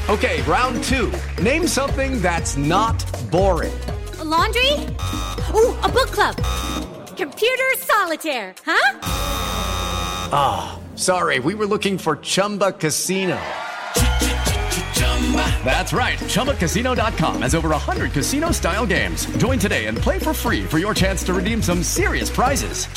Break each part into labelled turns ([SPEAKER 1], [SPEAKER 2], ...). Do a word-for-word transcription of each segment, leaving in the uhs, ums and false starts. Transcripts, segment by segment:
[SPEAKER 1] Okay, round two. Name something that's not boring.
[SPEAKER 2] A laundry? Ooh, a book club. Computer solitaire, huh?
[SPEAKER 1] Ah, oh, sorry, we were looking for Chumba Casino. That's right, Chumba Casino dot com has over one hundred casino-style games. Join today and play for free for your chance to redeem some serious prizes.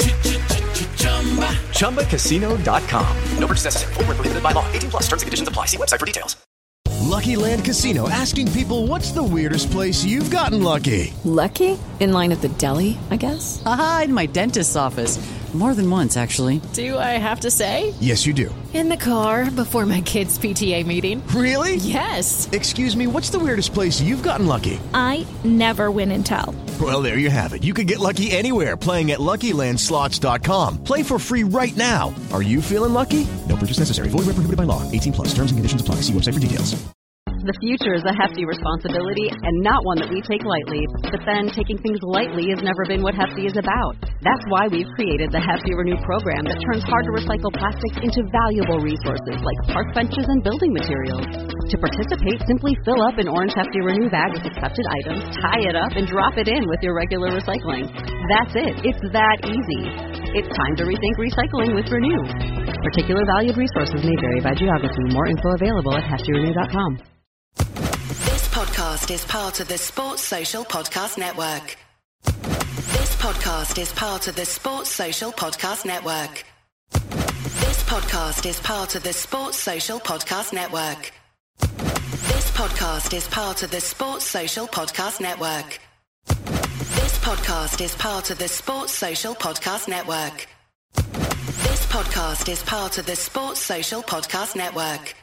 [SPEAKER 1] Chumba Casino dot com. No purchase necessary. Void where prohibited by law. eighteen plus. Terms and conditions apply. See website for details.
[SPEAKER 3] Lucky Land Casino, asking people, what's the weirdest place you've gotten lucky?
[SPEAKER 4] Lucky? In line at the deli, I guess?
[SPEAKER 5] Aha, in my dentist's office. More than once, actually.
[SPEAKER 4] Do I have to say?
[SPEAKER 3] Yes, you do.
[SPEAKER 4] In the car before my kids' P T A meeting.
[SPEAKER 3] Really?
[SPEAKER 4] Yes.
[SPEAKER 3] Excuse me, what's the weirdest place you've gotten lucky?
[SPEAKER 6] I never win and tell.
[SPEAKER 3] Well, there you have it. You can get lucky anywhere, playing at Lucky Land Slots dot com. Play for free right now. Are you feeling lucky? No purchase necessary. Void where prohibited by law. eighteen plus. Terms and conditions apply. See website for details.
[SPEAKER 7] The future is a hefty responsibility and not one that we take lightly. But then taking things lightly has never been what Hefty is about. That's why we've created the Hefty Renew program that turns hard-to-recycle plastics into valuable resources like park benches and building materials. To participate, simply fill up an orange Hefty Renew bag with accepted items, tie it up, and drop it in with your regular recycling. That's it. It's that easy. It's time to rethink recycling with Renew. Particular valued resources may vary by geography. More info available at hefty renew dot com.
[SPEAKER 8] This podcast is part of the Sports Social Podcast Network. This podcast is part of the Sports Social Podcast Network. This podcast is part of the Sports Social Podcast Network. This podcast is part of the Sports Social Podcast Network. This podcast is part of the Sports Social Podcast Network. This podcast is part of the Sports Social Podcast Network.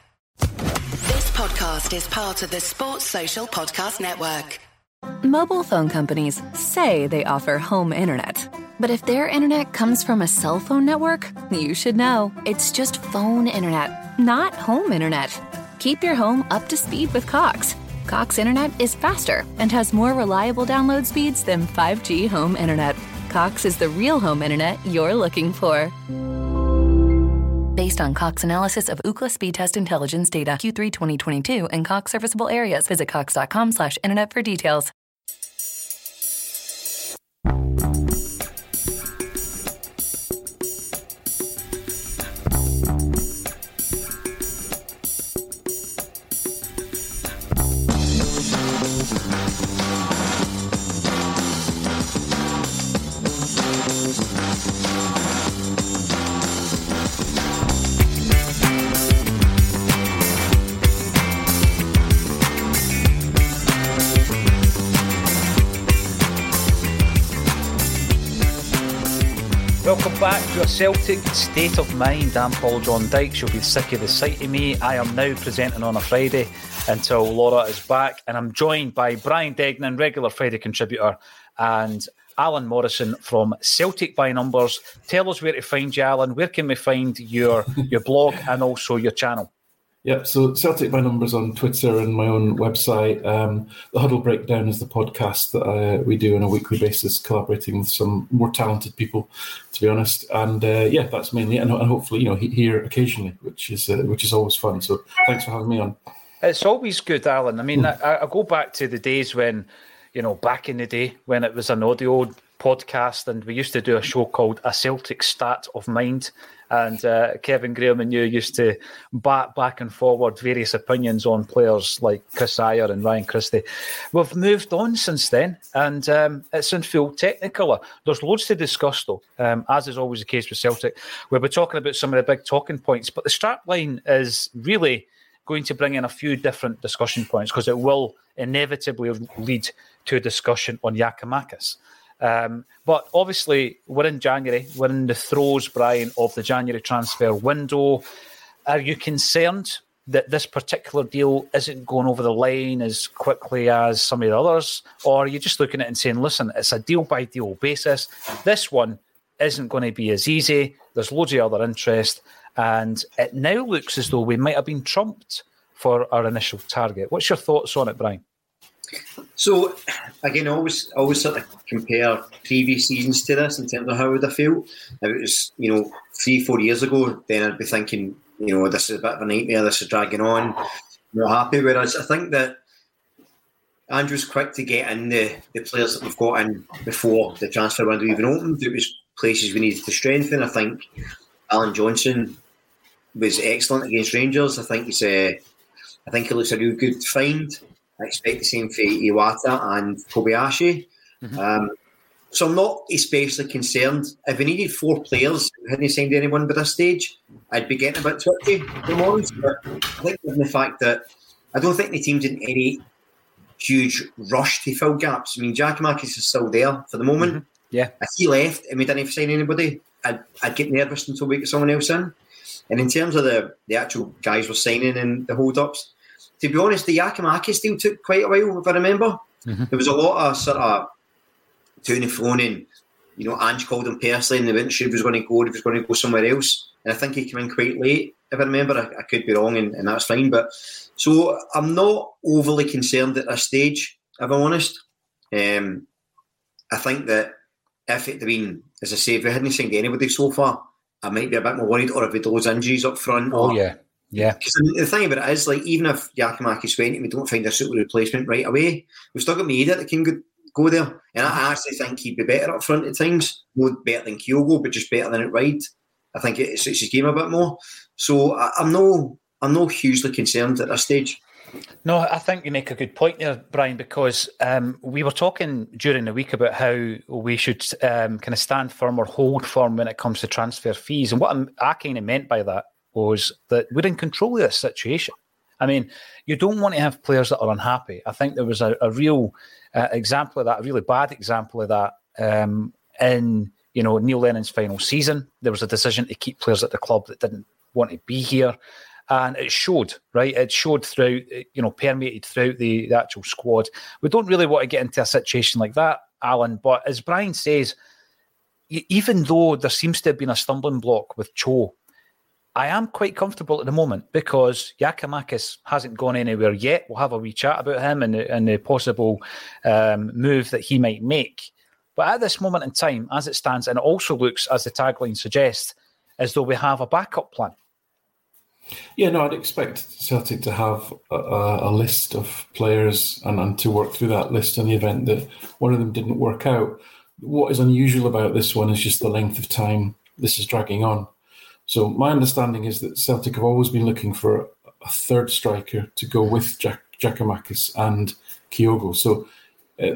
[SPEAKER 8] This podcast is part of the Sports Social Podcast Network.
[SPEAKER 4] Mobile phone companies say they offer home internet. But if their internet comes from a cell phone network, you should know. It's just phone internet, not home internet. Keep your home up to speed with Cox. Cox internet is faster and has more reliable download speeds than five G home internet. Cox is the real home internet you're looking for. Based on Cox analysis of Ookla speed test intelligence data Q three twenty twenty-two and Cox serviceable areas. Visit cox.com slash internet for details.
[SPEAKER 9] Welcome back to a Celtic State of Mind. I'm Paul John Dykes. You'll be sick of the sight of me. I am now presenting on a Friday until Laura is back. And I'm joined by Brian Degnan, regular Friday contributor, and Alan Morrison from Celtic by Numbers. Tell us where to find you, Alan. Where can we find your, your blog and also your channel?
[SPEAKER 10] Yep, so Celtic by Numbers on Twitter and my own website. Um, the Huddle Breakdown is the podcast that uh, we do on a weekly basis, collaborating with some more talented people, to be honest. And uh, yeah, that's mainly, and, and hopefully, you know, here occasionally, which is uh, which is always fun. So thanks for having me on.
[SPEAKER 9] It's always good, Alan. I mean, mm. I, I go back to the days when, you know, back in the day when it was an audio podcast, and we used to do a show called A Celtic State of Mind. And uh, Kevin Graham and you used to bat back and forward various opinions on players like Chris Ayer and Ryan Christie. We've moved on since then, and um, it's in full technicolor. There's loads to discuss, though, um, as is always the case with Celtic. We'll be talking about some of the big talking points, but the strapline is really going to bring in a few different discussion points because it will inevitably lead to a discussion on Giakoumakis. Um, but obviously, we're in January. We're in the throes, Brian, of the January transfer window. Are you concerned that this particular deal isn't going over the line as quickly as some of the others? Or are you just looking at it and saying, listen, it's a deal-by-deal basis. This one isn't going to be as easy. There's loads of other interest. And it now looks as though we might have been trumped for our initial target. What's your thoughts on it, Brian?
[SPEAKER 11] So, again, I always, I always sort of compare previous seasons to this in terms of how I would have felt. If it was, you know, three, four years ago, then I'd be thinking, you know, this is a bit of a nightmare, this is dragging on. not happy. Whereas I think that Andrew's quick to get in the, the players that we've got in before the transfer window even opened. It was places we needed to strengthen. I think Alan Johnson was excellent against Rangers. I think he's a, I think he looks a real good find. I expect the same for Iwata and Kobayashi. Mm-hmm. Um, so I'm not especially concerned. If we needed four players, we hadn't signed anyone by this stage, I'd be getting a bit twitchy, to be honest. But I think given the fact that I don't think the team's in any huge rush to fill gaps. I mean, Giakoumakis is still there for the moment.
[SPEAKER 9] Mm-hmm. Yeah.
[SPEAKER 11] If he left and we didn't sign anybody, I'd, I'd get nervous until we get someone else in. And in terms of the, the actual guys we're signing and the hold-ups, to be honest, the Giakoumakis deal took quite a while, if I remember. Mm-hmm. There was a lot of sort of to and fro, and you know, Ange called him personally and they weren't sure if he was going to go or if he was going to go somewhere else. And I think he came in quite late, if I remember. I, I could be wrong, and, and that's fine. But so I'm not overly concerned at this stage, if I'm honest. Um, I think that if it had been, as I say, if we hadn't signed anybody so far, I might be a bit more worried, or if we had those injuries up front.
[SPEAKER 9] Oh,
[SPEAKER 11] or,
[SPEAKER 9] yeah. Yeah.
[SPEAKER 11] Because the thing about it is, like, even if Giakoumakis went and we don't find a suitable replacement right away, we've still got Maeda that can go, go there. And I actually think he'd be better up front at times. No better than Kyogo, but just better than at wide. I think it suits his game a bit more. So I, I'm no I'm no hugely concerned at this stage.
[SPEAKER 9] No, I think you make a good point there, Brian, because um, we were talking during the week about how we should um, kind of stand firm or hold firm when it comes to transfer fees. And what I'm, I kind of meant by that was that we're in control of this situation. I mean, you don't want to have players that are unhappy. I think there was a, a real uh, example of that, a really bad example of that um, in, you know, Neil Lennon's final season. There was a decision to keep players at the club that didn't want to be here. And it showed, right? It showed throughout, you know, permeated throughout the, the actual squad. We don't really want to get into a situation like that, Alan. But as Brian says, even though there seems to have been a stumbling block with Cho, I am quite comfortable at the moment because Giakoumakis hasn't gone anywhere yet. We'll have a wee chat about him and the, and the possible um, move that he might make. But at this moment in time, as it stands, and it also looks, as the tagline suggests, as though we have a backup plan.
[SPEAKER 10] Yeah, no, I'd expect Celtic to have a, a list of players and, and to work through that list in the event that one of them didn't work out. What is unusual about this one is just the length of time this is dragging on. So my understanding is that Celtic have always been looking for a third striker to go with Jack, Giakoumakis and Kyogo. So uh,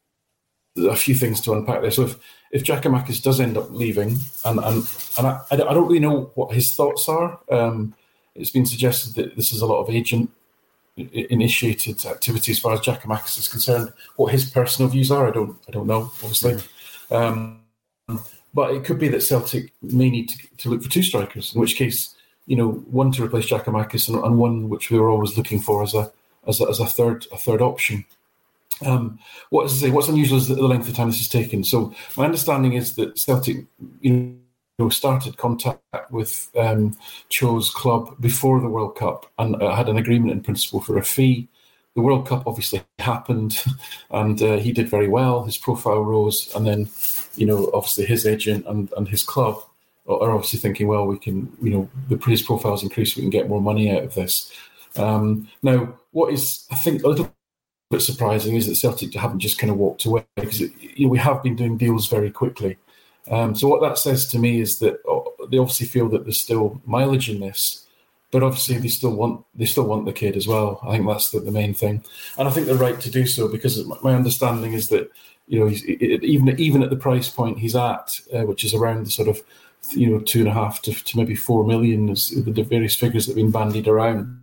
[SPEAKER 10] a few things to unpack there. So if, if Giakoumakis does end up leaving, and and, and I, I don't really know what his thoughts are, um, it's been suggested that this is a lot of agent-initiated activity as far as Giakoumakis is concerned. What his personal views are, I don't I don't know, obviously. Um, But it could be that Celtic may need to, to look for two strikers, in which case, you know, one to replace Giakoumakis and, and one which we were always looking for as a as a, as a third a third option. Um, what is to say? What's unusual is the length of time this has taken. So my understanding is that Celtic, you know, started contact with um, Cho's club before the World Cup and uh, had an agreement in principle for a fee. The World Cup obviously happened, and uh, he did very well. His profile rose, and then, you know, obviously his agent and, and his club are obviously thinking, well, we can, you know, the his profile's increased, we can get more money out of this. Um, now, what is, I think, a little bit surprising is that Celtic haven't just kind of walked away, because it, you know, we have been doing deals very quickly. Um, so what that says to me is that oh, they obviously feel that there's still mileage in this. But obviously, they still want they still want the kid as well. I think that's the, the main thing, and I think they're right to do so, because my understanding is that, you know, he's, it, even even at the price point he's at, uh, which is around the sort of, you know, two and a half to, to maybe four million, is the various figures that have been bandied around.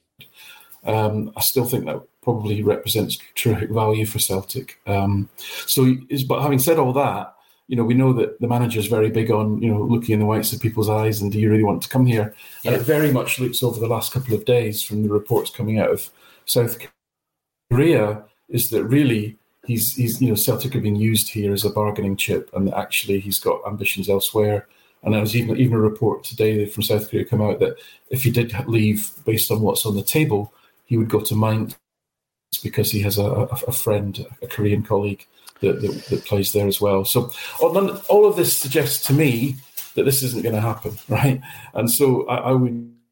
[SPEAKER 10] Um, I still think that probably represents terrific value for Celtic. Um, so, but having said all that, you know, we know that the manager is very big on, you know, looking in the whites of people's eyes and do you really want to come here? Yeah. And it very much looks over the last couple of days from the reports coming out of South Korea is that really he's, he's you know, Celtic have been used here as a bargaining chip, and actually he's got ambitions elsewhere. And there was even, even a report today from South Korea come out that if he did leave based on what's on the table, he would go to Mainz because he has a, a, a friend, a Korean colleague, That, that, that plays there as well. So all, all of this suggests to me that this isn't going to happen, right? And so I, I would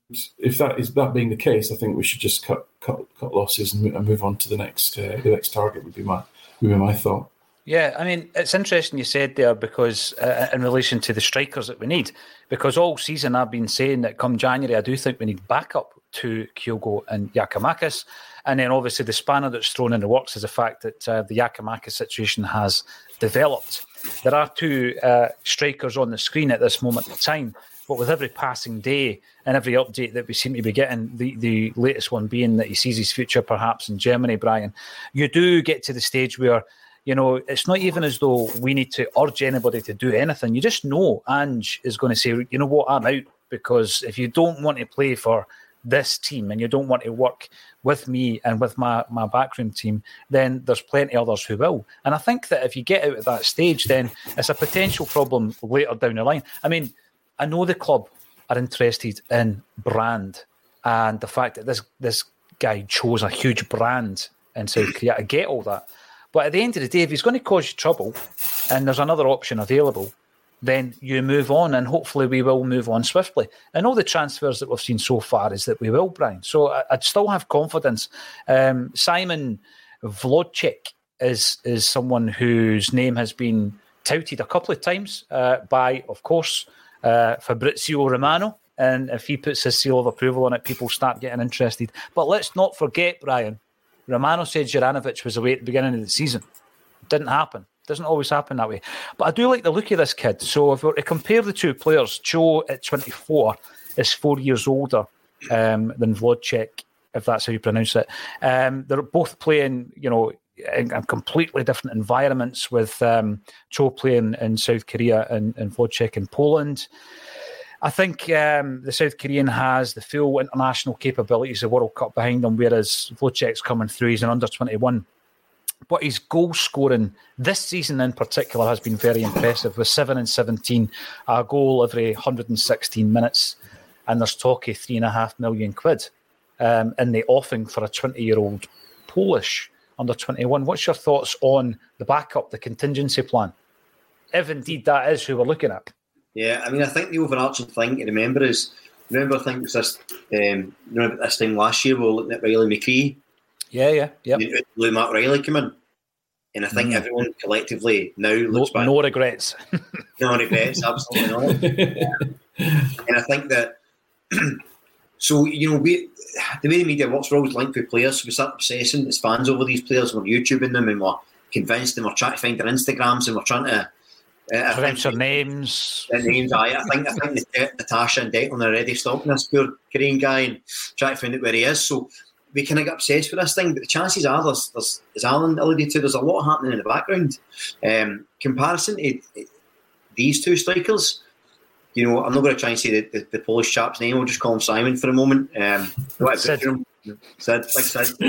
[SPEAKER 10] if that is that being the case, I think we should just cut cut, cut losses and move on to the next uh, the next target. Would be my would be my thought.
[SPEAKER 9] Yeah, I mean, it's interesting you said there because uh, in relation to the strikers that we need, because all season I've been saying that come January I do think we need backup to Kyogo and Giakoumakis, and then obviously the spanner that's thrown in the works is the fact that uh, the Giakoumakis situation has developed. There are two uh, strikers on the screen at this moment in time, but with every passing day and every update that we seem to be getting, the, the latest one being that he sees his future perhaps in Germany, Brian, you do get to the stage where, you know, it's not even as though we need to urge anybody to do anything. You just know Ange is going to say, you know what, I'm out, because if you don't want to play for this team and you don't want to work with me and with my, my backroom team, then there's plenty others who will. And I think that if you get out at that stage, then it's a potential problem later down the line. I mean, I know the club are interested in brand and the fact that this this guy chose a huge brand in South Korea. I get all that. But at the end of the day, if he's going to cause you trouble and there's another option available, then you move on, and hopefully we will move on swiftly. And all the transfers that we've seen so far is that we will, Brian. So I'd still have confidence. Um, Simon Włodczyk is, is someone whose name has been touted a couple of times uh, by, of course, uh, Fabrizio Romano. And if he puts his seal of approval on it, people start getting interested. But let's not forget, Brian, Romano said Juranovic was away at the beginning of the season. Didn't happen. Doesn't always happen that way. But I do like the look of this kid. So if we were to compare the two players, Joe at twenty-four is four years older um, than Włodczyk, if that's how you pronounce it. Um, they're both playing, you know, in, in completely different environments, with um, Joe playing in South Korea and, and Włodczyk in Poland. I think um, the South Korean has the full international capabilities of World Cup behind him, whereas Włodczyk's coming through. He's an under twenty-one. But his goal scoring this season in particular has been very impressive, with seven and seventeen, a goal every one hundred sixteen minutes. And there's talk of three and a half million quid um, in the offing for a twenty-year-old Polish under twenty-one. What's your thoughts on the backup, the contingency plan, if indeed that is who we're looking at?
[SPEAKER 11] Yeah, I mean, I think the overarching thing to remember is, remember, I think it was this, um, remember this time last year we were looking at Riley McCree.
[SPEAKER 9] Yeah, yeah, yeah.
[SPEAKER 11] Lou Matt Riley came in, and I think mm. everyone collectively now looks
[SPEAKER 9] no,
[SPEAKER 11] back.
[SPEAKER 9] No regrets.
[SPEAKER 11] No regrets, absolutely not. Yeah. And I think that, so, you know, we the way the media works, we're always linked with players, so we start obsessing as fans over these players, we're YouTubing them, and we're convinced, and we're trying to find their Instagrams, and we're trying to uh,
[SPEAKER 9] pronounce their names.
[SPEAKER 11] Their names, I, I think I think Natasha and Declan are already stalking this poor Korean guy and trying to find out where he is, so we kind of get obsessed with this thing, but the chances are, there's, there's, as Alan alluded to, there's a lot happening in the background. Um, comparison to these two strikers, you know, I'm not going to try and say the, the, the Polish chap's name, I'll just call him Simon for a moment. Um, Sid. Sid, like Sid.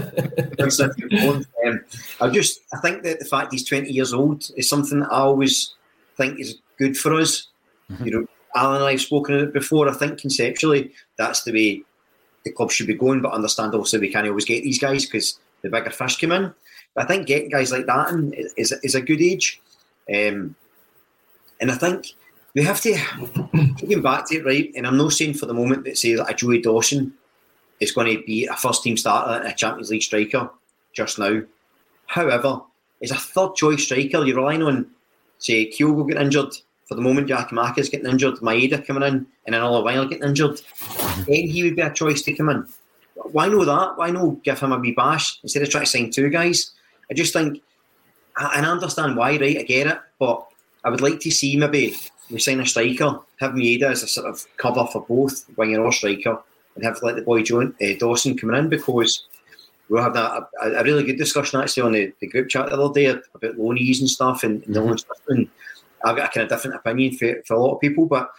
[SPEAKER 11] Like Sid. Um, I just, I think that the fact he's twenty years old is something that I always think is good for us. Mm-hmm. You know, Alan and I have spoken about it before. I think conceptually that's the way the club should be going, but understand also we can't always get these guys because the bigger fish come in. But I think getting guys like that in is, is a good age. Um, and I think we have to, getting back to it, right, and I'm not saying for the moment that say that a Joey Dawson is going to be a first team starter and a Champions League striker just now. However, as a third choice striker, you're relying on, say, Kyogo getting injured. For the moment, Giakoumakis getting injured, Maeda coming in, and another while getting injured. Then he would be a choice to come in. Why know that? Why not give him a wee bash instead of trying to sign two guys? I just think, and I understand why, right? I get it, but I would like to see maybe we sign a striker, have Maeda as a sort of cover for both winger or striker, and have like the boy John, uh, Dawson coming in, because we'll have that a, a really good discussion actually on the, the group chat the other day about loanees and stuff, and, and the loan stuff. And I've got a kind of different opinion for, for a lot of people, but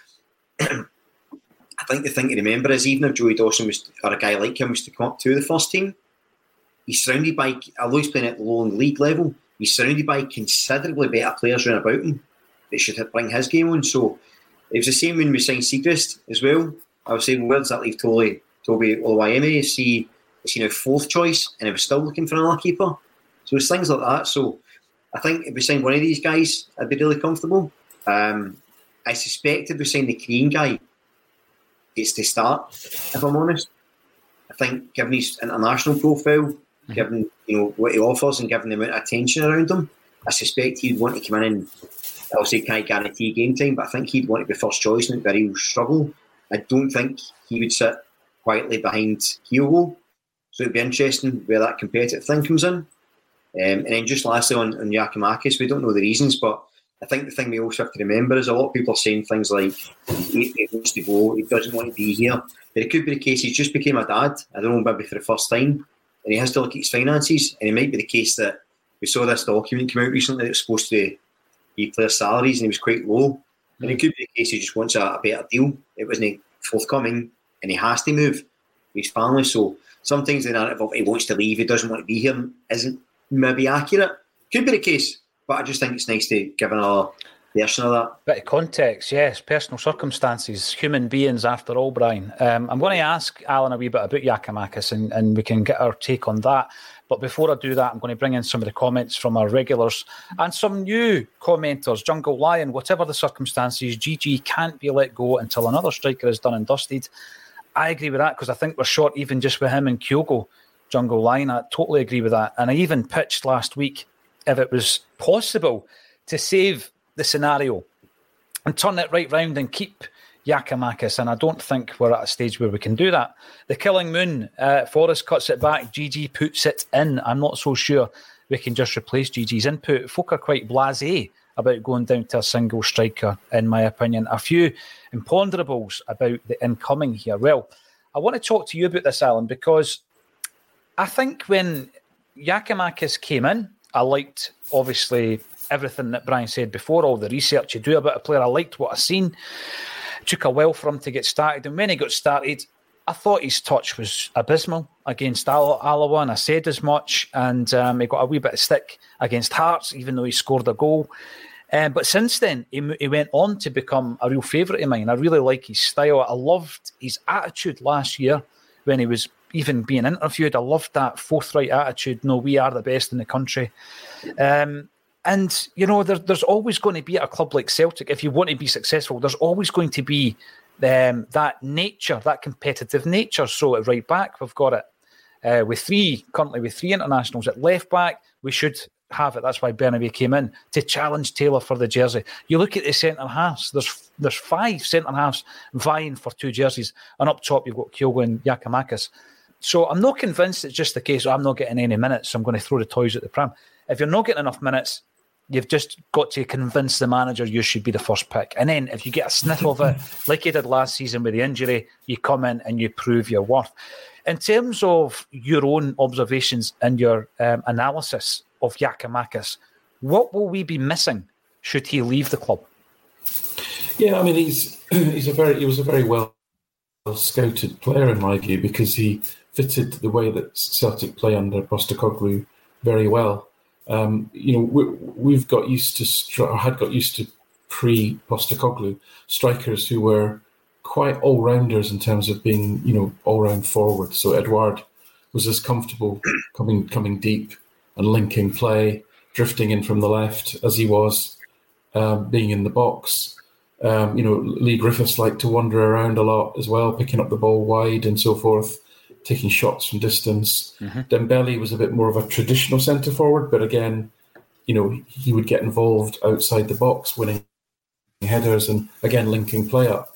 [SPEAKER 11] I think the thing to remember is, even if Joey Dawson was, or a guy like him was to come up to the first team, he's surrounded by, although he's playing at the low league level, he's surrounded by considerably better players around about him that should bring his game on. So it was the same when we signed Siegrist as well. I was saying, where does that leave Toby, Toby Oluwayemi? Is he, is he now fourth choice and he was still looking for another keeper? So it's things like that. So I think if we signed one of these guys, I'd be really comfortable. Um, I suspect if we signed the Korean guy, gets to start, if I'm honest. I think given his international profile, mm-hmm. given you know what he offers and given the amount of attention around him, I suspect he'd want to come in and obviously can't guarantee game time, but I think he'd want to be first choice and it'd be a real struggle. I don't think he would sit quietly behind Kyogo. So it'd be interesting where that competitive thing comes in. Um, and then just lastly on, on Giakoumakis, we don't know the reasons, but I think the thing we also have to remember is a lot of people are saying things like he, he wants to go, he doesn't want to be here. But it could be the case he just became a dad, I don't know, maybe for the first time, and he has to look at his finances. And it might be the case that we saw this document come out recently that was supposed to be player salaries and he was quite low. Mm. And it could be the case he just wants a, a better deal. It wasn't forthcoming and he has to move with his family. So sometimes the narrative of he wants to leave, he doesn't want to be here isn't maybe accurate. Could be the case, but I just think it's nice to give another version of that.
[SPEAKER 9] Bit of context, yes. Personal circumstances, human beings after all, Brian. Um, I'm going to ask Alan a wee bit about Giakoumakis and, and we can get our take on that. But before I do that, I'm going to bring in some of the comments from our regulars and some new commenters. Jungle Lion, whatever the circumstances, G G can't be let go until another striker is done and dusted. I agree with that because I think we're short even just with him and Kyogo. Jungle Lion, I totally agree with that. And I even pitched last week if it was possible to save the scenario and turn it right round and keep Giakoumakis, and I don't think we're at a stage where we can do that. The Killing Moon, uh, Forrest cuts it back, G G puts it in. I'm not so sure we can just replace G G's input. Folk are quite blasé about going down to a single striker, in my opinion. A few imponderables about the incoming here. Well, I want to talk to you about this, Alan, because I think when Giakoumakis came in, I liked, obviously, everything that Brian said before, all the research you do about a player. I liked what I seen. Took a while for him to get started, and when he got started, I thought his touch was abysmal against Al- Alloa, and I said as much, and um, he got a wee bit of stick against Hearts, even though he scored a goal. Um, but since then, he, he went on to become a real favourite of mine. I really like his style. I loved his attitude last year when he was even being interviewed. I loved that forthright attitude. No, we are the best in the country. Um, And, you know, there, there's always going to be at a club like Celtic, if you want to be successful, there's always going to be um, that nature, that competitive nature. So at right back, we've got it uh, with three, currently with three internationals. At left back, we should have it. That's why Bernabei came in, to challenge Taylor for the jersey. You look at the centre-halves, there's there's five centre-halves vying for two jerseys. And up top, you've got Kyogo and Giakoumakis. So I'm not convinced it's just the case, oh, I'm not getting any minutes, so I'm going to throw the toys at the pram. If you're not getting enough minutes, you've just got to convince the manager you should be the first pick. And then if you get a sniff of it, like you did last season with the injury, you come in and you prove your worth. In terms of your own observations and your um, analysis of Giakoumakis, what will we be missing should he leave the club?
[SPEAKER 10] Yeah, I mean, he's he's a very he was a very well scouted player in my view, because he fitted the way that Celtic play under Postecoglou very well. Um, you know, we, we've got used to, or had got used to pre-Postecoglou strikers who were quite all-rounders in terms of being, you know, all-round forward. So Edouard was as comfortable coming coming deep and linking play, drifting in from the left as he was um, being in the box. Um, you know, Lee Griffiths liked to wander around a lot as well, picking up the ball wide and so forth, taking shots from distance. Mm-hmm. Dembele was a bit more of a traditional centre forward, but again, you know, he would get involved outside the box, winning headers and again linking play up.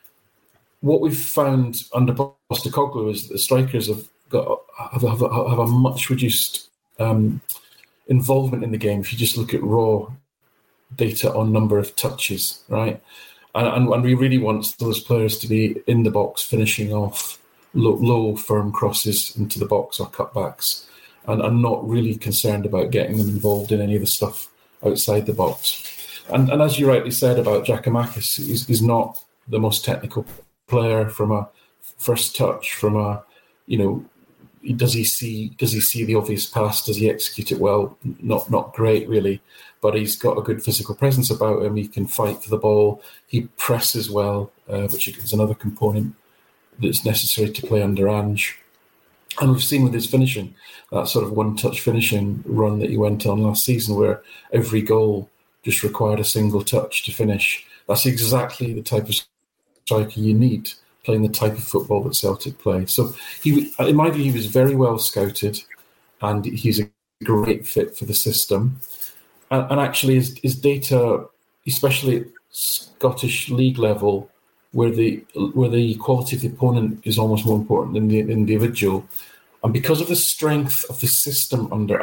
[SPEAKER 10] What we've found under Postecoglou is that the strikers have got have, have, have a much reduced um, involvement in the game. If you just look at raw data on number of touches, right, and, and, and we really want those players to be in the box, finishing off Low, low firm crosses into the box or cutbacks, and I'm not really concerned about getting them involved in any of the stuff outside the box. And, and as you rightly said about Giakoumakis, he's, he's not the most technical player from a first touch. From a, you know, does he see does he see the obvious pass? Does he execute it well? Not not great really, but he's got a good physical presence about him. He can fight for the ball. He presses well, uh, which is another component that's necessary to play under Ange. And we've seen with his finishing, that sort of one-touch finishing run that he went on last season, where every goal just required a single touch to finish. That's exactly the type of striker you need playing the type of football that Celtic play. So, he, in my view, he was very well scouted, and he's a great fit for the system. And, and actually, his, his data, especially at Scottish League level, where the where the quality of the opponent is almost more important than the individual, and because of the strength of the system under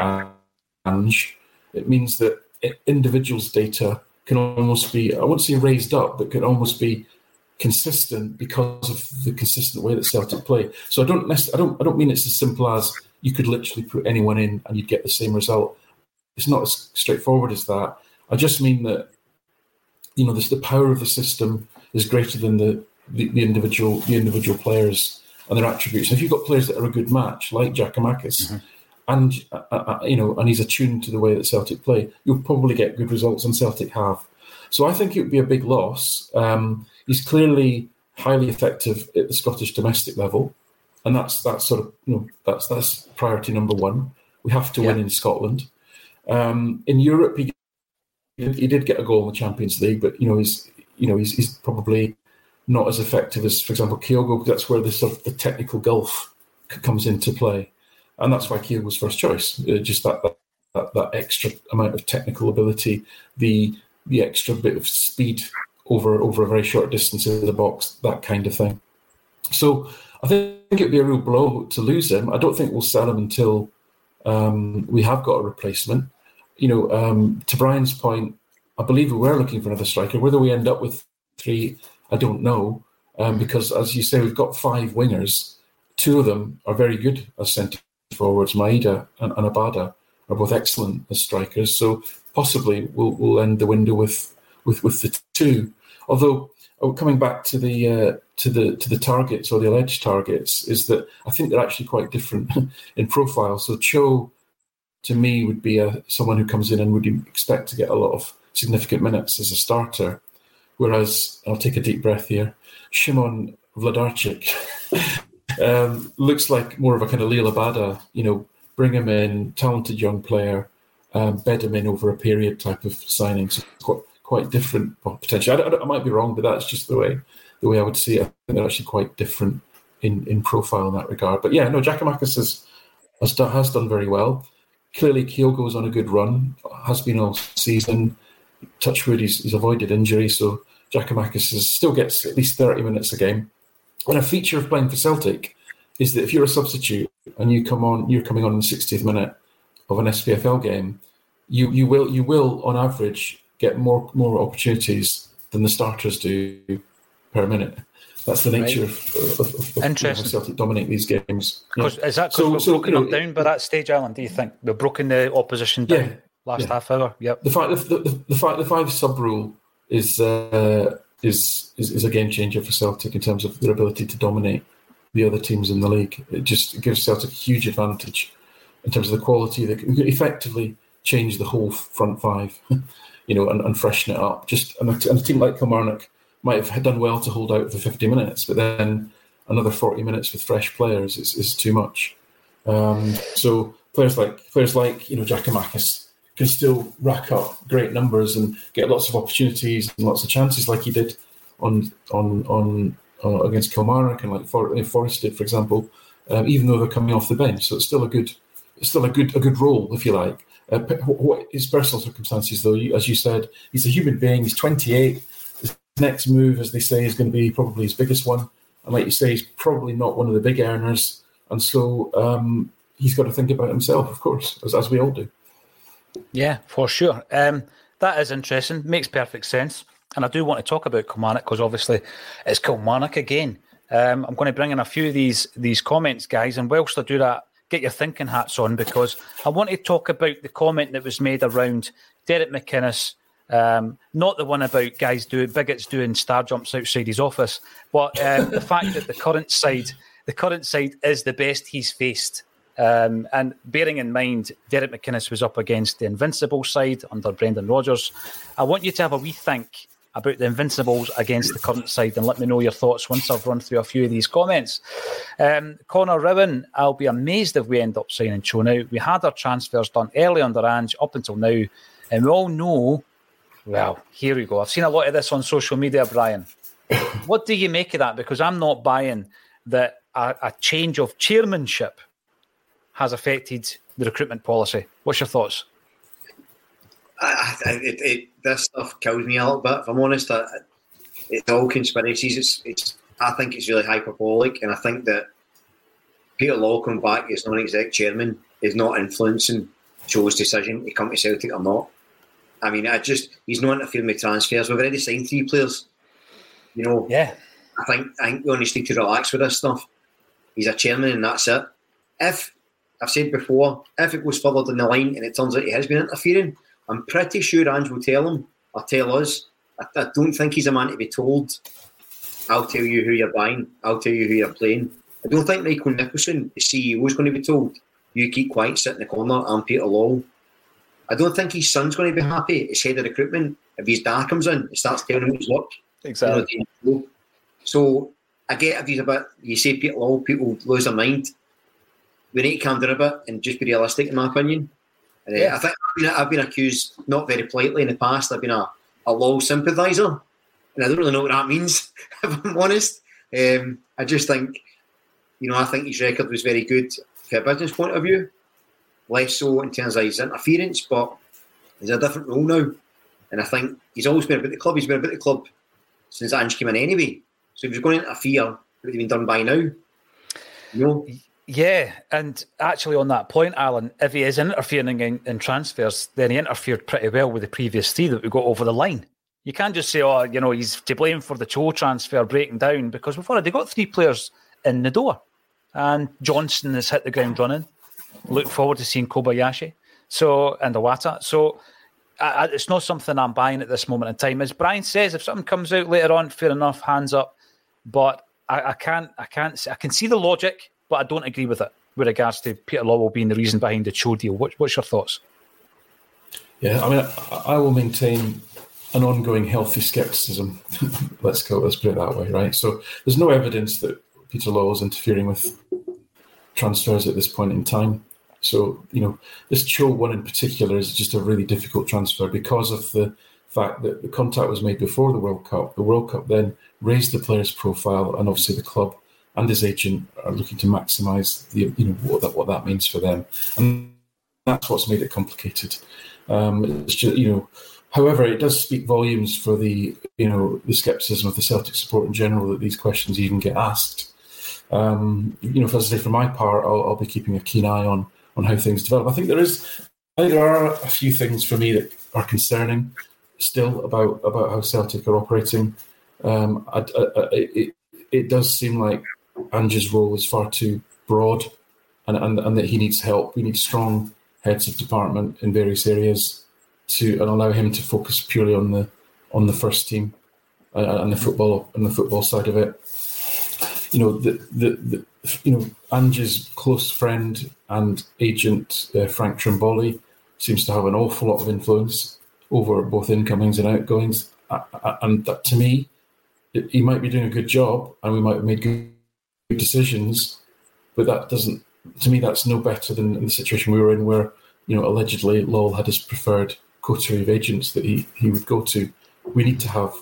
[SPEAKER 10] Ange, it means that individuals' data can almost be, I won't say raised up, but can almost be consistent because of the consistent way that Celtic play. So I don't necessarily, I don't I don't mean it's as simple as you could literally put anyone in and you'd get the same result. It's not as straightforward as that. I just mean that, you know, this, the power of the system is greater than the, the, the individual the individual players and their attributes. And if you've got players that are a good match, like Giakoumakis, mm-hmm. and uh, uh, you know, and he's attuned to the way that Celtic play, you'll probably get good results, and Celtic have. So I think it would be a big loss. Um, he's clearly highly effective at the Scottish domestic level, and that's that's sort of you know that's that's priority number one. We have to yeah. win in Scotland. Um, in Europe, he he did get a goal in the Champions League, but you know he's you know he's, he's probably not as effective as, for example, Kyogo, because that's where the sort of the technical gulf comes into play, and that's why Kyogo was first choice. Uh, just that, that that that extra amount of technical ability, the the extra bit of speed over over a very short distance in the box, that kind of thing. So I think it would be a real blow to lose him. I don't think we'll sell him until um, we have got a replacement. You know, um, to Brian's point, I believe we were looking for another striker. Whether we end up with three, I don't know, um, because as you say, we've got five wingers. Two of them are very good as centre forwards. Maeda and, and Abada are both excellent as strikers. So possibly we'll, we'll end the window with with, with the two. Although oh, coming back to the uh, to the to the targets or the alleged targets, is that I think they're actually quite different in profile. So Cho, to me, would be a, someone who comes in and would expect to get a lot of significant minutes as a starter. Whereas, I'll take a deep breath here, Szymon Wlodarczyk um, looks like more of a kind of Liel Abada, you know, bring him in, talented young player, um, bed him in over a period type of signing. So quite, quite different potential. I, I, I might be wrong, but that's just the way the way I would see it. I think they're actually quite different in, in profile in that regard. But yeah, no, Giakoumakis has, has, done, has done very well. Clearly, Kyogo's on a good run, has been all season. Touchwood, he's, he's avoided injury, so Giakoumakis is, still gets at least thirty minutes a game. And a feature of playing for Celtic is that if you're a substitute and you come on, you're coming on in the sixtieth minute of an S P F L game, you you will you will on average get more more opportunities than the starters do per minute. That's the nature right. of, of, of, of
[SPEAKER 9] Interesting.
[SPEAKER 10] how Celtic dominate these games.
[SPEAKER 9] Yeah. Is that because so, we've so, broken you know, them down by that stage, Alan? Do you think we've broken the opposition down yeah, last yeah. half hour? Yep.
[SPEAKER 10] The five the, the, the five the five sub rule is, uh, is is is a game changer for Celtic in terms of their ability to dominate the other teams in the league. It just it gives Celtic a huge advantage in terms of the quality. They can effectively change the whole front five, you know, and, and freshen it up. Just and a, and a team like Kilmarnock might have done well to hold out for fifty minutes, but then another forty minutes with fresh players is, is too much. Um, so players like players like you know Giakoumakis can still rack up great numbers and get lots of opportunities and lots of chances, like he did on on on uh, against Kilmarnock and like For, Forest did, for example. Um, even though they're coming off the bench, so it's still a good, it's still a good a good role, if you like. Uh, what his personal circumstances, though, as you said, he's a human being. He's twenty-eight. Next move, as they say, is going to be probably his biggest one. And like you say, he's probably not one of the big earners. And so um, he's got to think about himself, of course, as, as we all do.
[SPEAKER 9] Yeah, for sure. Um, that is interesting. Makes perfect sense. And I do want to talk about Kilmarnock because obviously it's Kilmarnock again. Um, I'm going to bring in a few of these, these comments, guys. And whilst I do that, get your thinking hats on because I want to talk about the comment that was made around Derek McInnes. Um, not the one about guys doing bigots doing star jumps outside his office, but um, the fact that the current side, the current side is the best he's faced. Um, and bearing in mind, Derek McInnes was up against the Invincible side under Brendan Rodgers. I want you to have a wee think about the Invincibles against the current side and let me know your thoughts once I've run through a few of these comments. Um, Connor Rowan, I'll be amazed if we end up signing Cho now. We had our transfers done early under Ange up until now, and we all know. Well, here we go. I've seen a lot of this on social media, Brian. what do you make of that? Because I'm not buying that a, a change of chairmanship has affected the recruitment policy. What's your thoughts?
[SPEAKER 11] I, I, it, it, this stuff kills me a little bit, if I'm honest. I, it's all conspiracies. It's, it's. I think it's really hyperbolic, and I think that Peter Law coming back as non-exec chairman is not influencing Joe's decision to come to Celtic or not. I mean, I just he's not interfering with transfers. We've already signed three players. You know,
[SPEAKER 9] yeah.
[SPEAKER 11] I think I think we only need to relax with this stuff. He's a chairman, and that's it. If I've said before, if it goes further down the line and it turns out he has been interfering, I'm pretty sure Ange will tell him or tell us. I, I don't think he's a man to be told, I'll tell you who you're buying, I'll tell you who you're playing. I don't think Michael Nicholson, the C E O, is going to be told, you keep quiet, sit in the corner, I'm Peter Law. I don't think his son's going to be happy as head of recruitment if his dad comes in and starts telling him his work.
[SPEAKER 9] Exactly.
[SPEAKER 11] You know, so I get if he's a bit, you say Peter Law, people lose their mind. We need to calm down a bit and just be realistic, in my opinion. And, uh, yeah. I think I've been, I've been accused, not very politely in the past, I've been a, a Law sympathiser. And I don't really know what that means, if I'm honest. Um, I just think, you know, I think his record was very good from a business point of view. Less so in terms of his interference, but he's a different role now. And I think he's always been about the club. He's been about the club since Ange came in anyway. So if he was going to interfere, it would have been done by now. You know?
[SPEAKER 9] Yeah, and actually on that point, Alan, if he is interfering in, in transfers, then he interfered pretty well with the previous three that we got over the line. You can't just say, oh, you know, he's to blame for the Cho transfer breaking down, because we've already got three players in the door. And Johnson has hit the ground running. Look forward to seeing Kobayashi so and Iwata. So I, I, it's not something I'm buying at this moment in time. As Brian says, if something comes out later on, fair enough, hands up. But I, I can't, I can't, I can see the logic, but I don't agree with it with regards to Peter Lawwell being the reason behind the Cho deal. What, what's your thoughts?
[SPEAKER 10] Yeah, I mean, I, I will maintain an ongoing healthy scepticism. let's go. Let's put it that way, right? So there's no evidence that Peter Lawwell is interfering with transfers at this point in time. So, you know, this Cho one in particular is just a really difficult transfer because of the fact that the contact was made before the World Cup. The World Cup then raised the player's profile, and obviously the club and his agent are looking to maximise the, you know, what that what that means for them, and that's what's made it complicated. Um, it's just, you know, however, it does speak volumes for the, you know, the scepticism of the Celtic support in general that these questions even get asked. Um, you know, as I say, for my part, I'll, I'll be keeping a keen eye on on how things develop. I think there is, I think there are a few things for me that are concerning still about about how Celtic are operating. Um, I, I, I, it, it does seem like Ange's role is far too broad, and, and and that he needs help. We need strong heads of department in various areas to and allow him to focus purely on the on the first team uh, and the football and the football side of it. You know, the, the, the you know Ange's close friend and agent uh, Frank Trimboli seems to have an awful lot of influence over both incomings and outgoings, uh, uh, and that, to me, it, he might be doing a good job, and we might have made good, good decisions, but that doesn't. To me, that's no better than in the situation we were in, where, you know, allegedly Lowell had his preferred coterie of agents that he, he would go to. We need to have,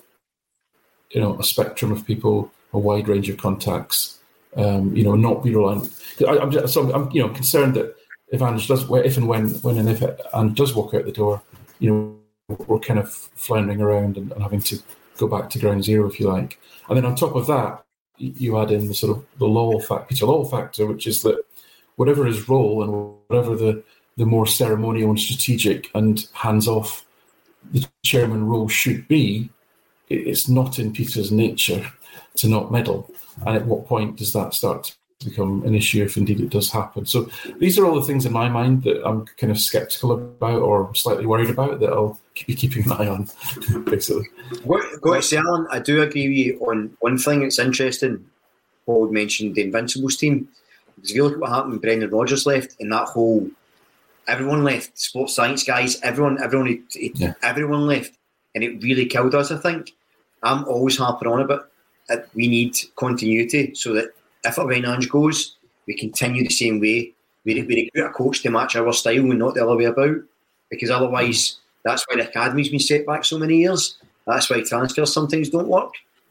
[SPEAKER 10] you know, a spectrum of people, a wide range of contacts, um, you know, not be reliant. I, I'm, just, so I'm, you know, concerned that if Ange does, if and when, when and if Ange does walk out the door, you know, we're kind of floundering around and, and having to go back to ground zero, if you like. And then on top of that, you add in the sort of the Lowell factor, Peter Lowell factor, which is that whatever his role and whatever the, the more ceremonial and strategic and hands-off the chairman role should be, it's not in Peter's nature to not meddle. And at what point does that start to become an issue, if indeed it does happen? So these are all the things in my mind that I'm kind of sceptical about or slightly worried about that I'll be keeping an eye on, basically.
[SPEAKER 11] What, got to say, Alan, I do agree with you on one thing. It's interesting. Paul mentioned the Invincibles team. Because if you look at what happened when Brendan Rodgers left, and that whole, everyone left, sports science guys, everyone, everyone, yeah. everyone left, and it really killed us, I think. I'm always harping on about it. We need continuity so that if or when Ange goes, we continue the same way. We, we recruit a coach to match our style and not the other way about. Because otherwise, that's why the academy's been set back so many years. That's why transfers sometimes don't work.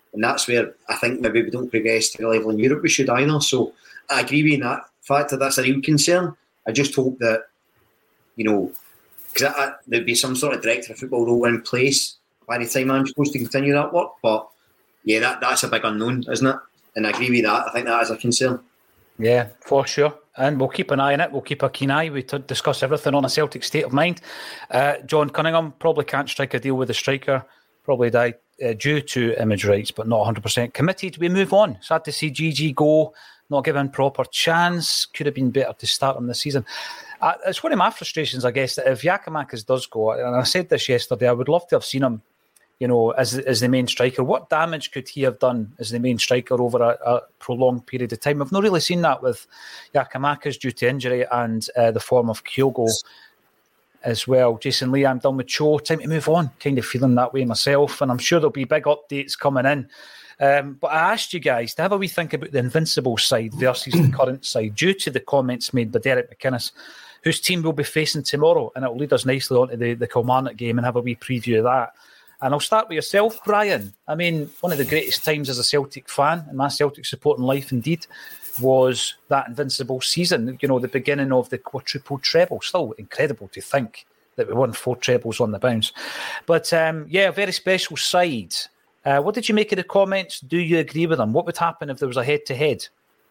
[SPEAKER 11] And that's where I think maybe we don't progress to the level in Europe we should either. So I agree with you in that fact that that's a real concern. I just hope that, you know, because there'd be some sort of director of football role in place by the time I'm supposed to continue that work. But yeah, that, that's a big unknown, isn't it? And I agree with that. I think that is a concern.
[SPEAKER 9] Yeah, for sure. And we'll keep an eye on it. We'll keep a keen eye. We t- discuss everything on a Celtic state of mind. Uh, John Cunningham probably can't strike a deal with the striker. Probably died uh, due to image rights, but not one hundred percent committed. We move on. Sad to see G G go, not given proper chance. Could have been better to start him this season. Uh, it's one of my frustrations, I guess, that if Giakoumakis does go, and I said this yesterday, I would love to have seen him, you know, as as the main striker. What damage could he have done as the main striker over a, a prolonged period of time? I've not really seen that with Giakoumakis due to injury and uh, the form of Kyogo as well. Jason Lee, I'm done with Cho. Time to move on. Kind of feeling that way myself, and I'm sure there'll be big updates coming in. Um, but I asked you guys to have a wee think about the Invincible side versus the current side due to the comments made by Derek McInnes, whose team will be facing tomorrow, and it will lead us nicely onto the, the Kilmarnock game and have a wee preview of that. And I'll start with yourself, Brian. I mean, one of the greatest times as a Celtic fan, and my Celtic supporting life indeed, was that Invincible season. You know, the beginning of the quadruple treble. Still incredible to think that we won four trebles on the bounce. But um, yeah, a very special side. Uh, what did you make of the comments? Do you agree with them? What would happen if there was a head-to-head?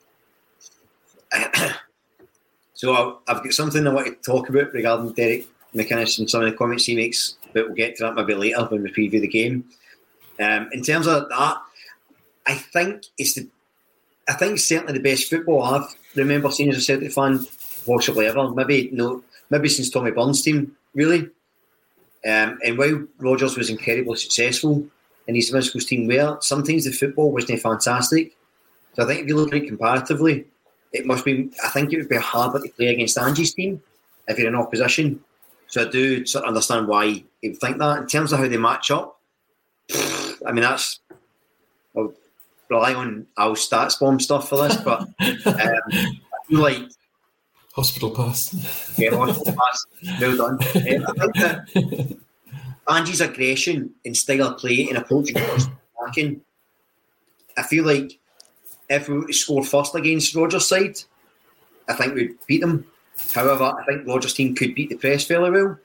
[SPEAKER 11] So I've got something I want to talk about regarding Derek McInnes and some of the comments he makes, but we'll get to that maybe later when we preview the game. Um, in terms of that, I think it's the, I think certainly the best football I've remember seeing as a Celtic fan, possibly ever. Maybe no, maybe since Tommy Burns' team, really. Um, and while Rodgers was incredibly successful in his Invincibles team, where sometimes the football wasn't fantastic. So I think if you look at it comparatively, it must be. I think it would be harder to play against Angie's team if you're in opposition. So I do sort of understand why he would think that. In terms of how they match up, I mean, that's... I'll rely on Al Stats Bomb stuff for this, but um, I feel like...
[SPEAKER 10] Hospital pass.
[SPEAKER 11] Yeah, hospital pass. Well done. Um, I think that Angie's aggression and style of play and approach was lacking. I feel like if we were to score first against Rodgers' side, I think we'd beat them. However, I think Rodgers' team could beat the press fairly well.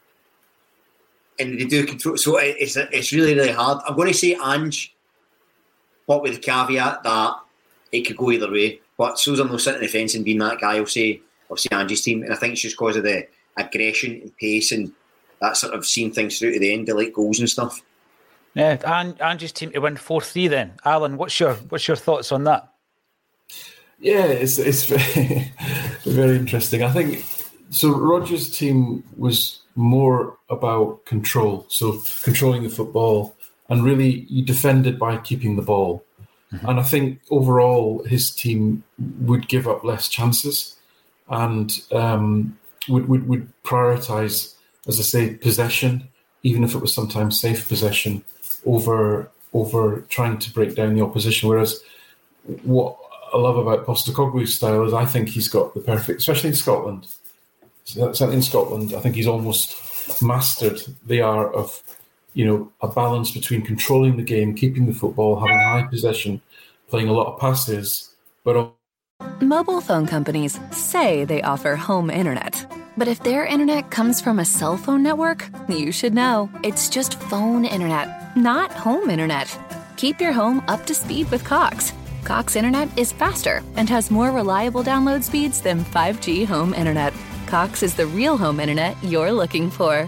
[SPEAKER 11] And they do control. So it's it's really, really hard. I'm going to say Ange, but with the caveat that it could go either way. But so as I'm not sitting on the fence and being that guy, I'll say, I'll say Ange's team. And I think it's just because of the aggression and pace and that sort of seeing things through to the end, the late goals and stuff.
[SPEAKER 9] Yeah, and Angie's team to win four three then. Alan, what's your what's your thoughts on that?
[SPEAKER 10] Yeah, it's it's very, very interesting. I think so. Rodgers' team was more about control, so controlling the football, and really you defended by keeping the ball. Mm-hmm. And I think overall his team would give up less chances, and um, would would would prioritise, as I say, possession, even if it was sometimes safe possession, over over trying to break down the opposition. Whereas what I love about Postecoglou's style is I think he's got the perfect, especially in Scotland. Certainly in Scotland, I think he's almost mastered the art of, you know, a balance between controlling the game, keeping the football, having high possession, playing a lot of passes, but also...
[SPEAKER 4] Mobile phone companies say they offer home internet. But if their internet comes from a cell phone network, you should know. It's just phone internet, not home internet. Keep your home up to speed with Cox. Cox Internet is faster and has more reliable download speeds than five G home internet. Cox is the real home internet you're looking for.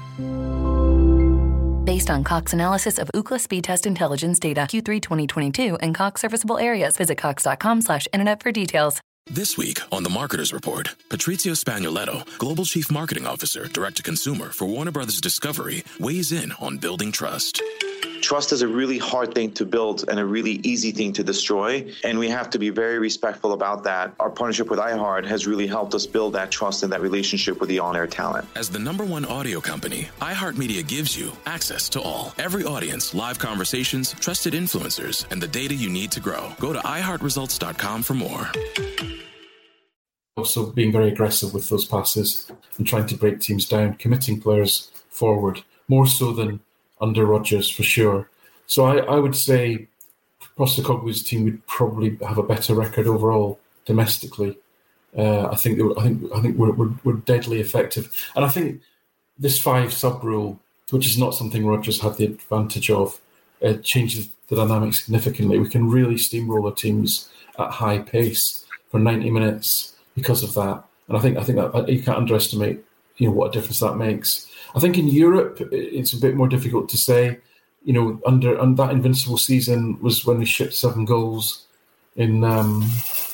[SPEAKER 4] Based on Cox analysis of Ookla speed test intelligence data Q three twenty twenty-two and Cox serviceable areas, visit cox.com slash internet for details.
[SPEAKER 12] This week on The Marketer's Report, Patrizio Spagnoletto, Global Chief Marketing Officer, Direct-to-Consumer for Warner Brothers Discovery, weighs in on building trust.
[SPEAKER 13] Trust is a really hard thing to build and a really easy thing to destroy, and we have to be very respectful about that. Our partnership with iHeart has really helped us build that trust and that relationship with the on-air talent.
[SPEAKER 12] As the number one audio company, iHeartMedia gives you access to all. Every audience, live conversations, trusted influencers, and the data you need to grow. Go to i heart results dot com for more.
[SPEAKER 10] Also being very aggressive with those passes and trying to break teams down, committing players forward, more so than under Rodgers for sure. So I, I would say Postecoglou's team would probably have a better record overall domestically. Uh, I think they were, I think I think we're, we're, we're deadly effective, and I think this five sub rule, which is not something Rodgers had the advantage of, uh, changes the dynamic significantly. We can really steamroll our teams at high pace for ninety minutes because of that, and I think I think that you can't underestimate, you know, what a difference that makes. I think in Europe it's a bit more difficult to say. You know, under and that invincible season was when we shipped seven goals in. Um,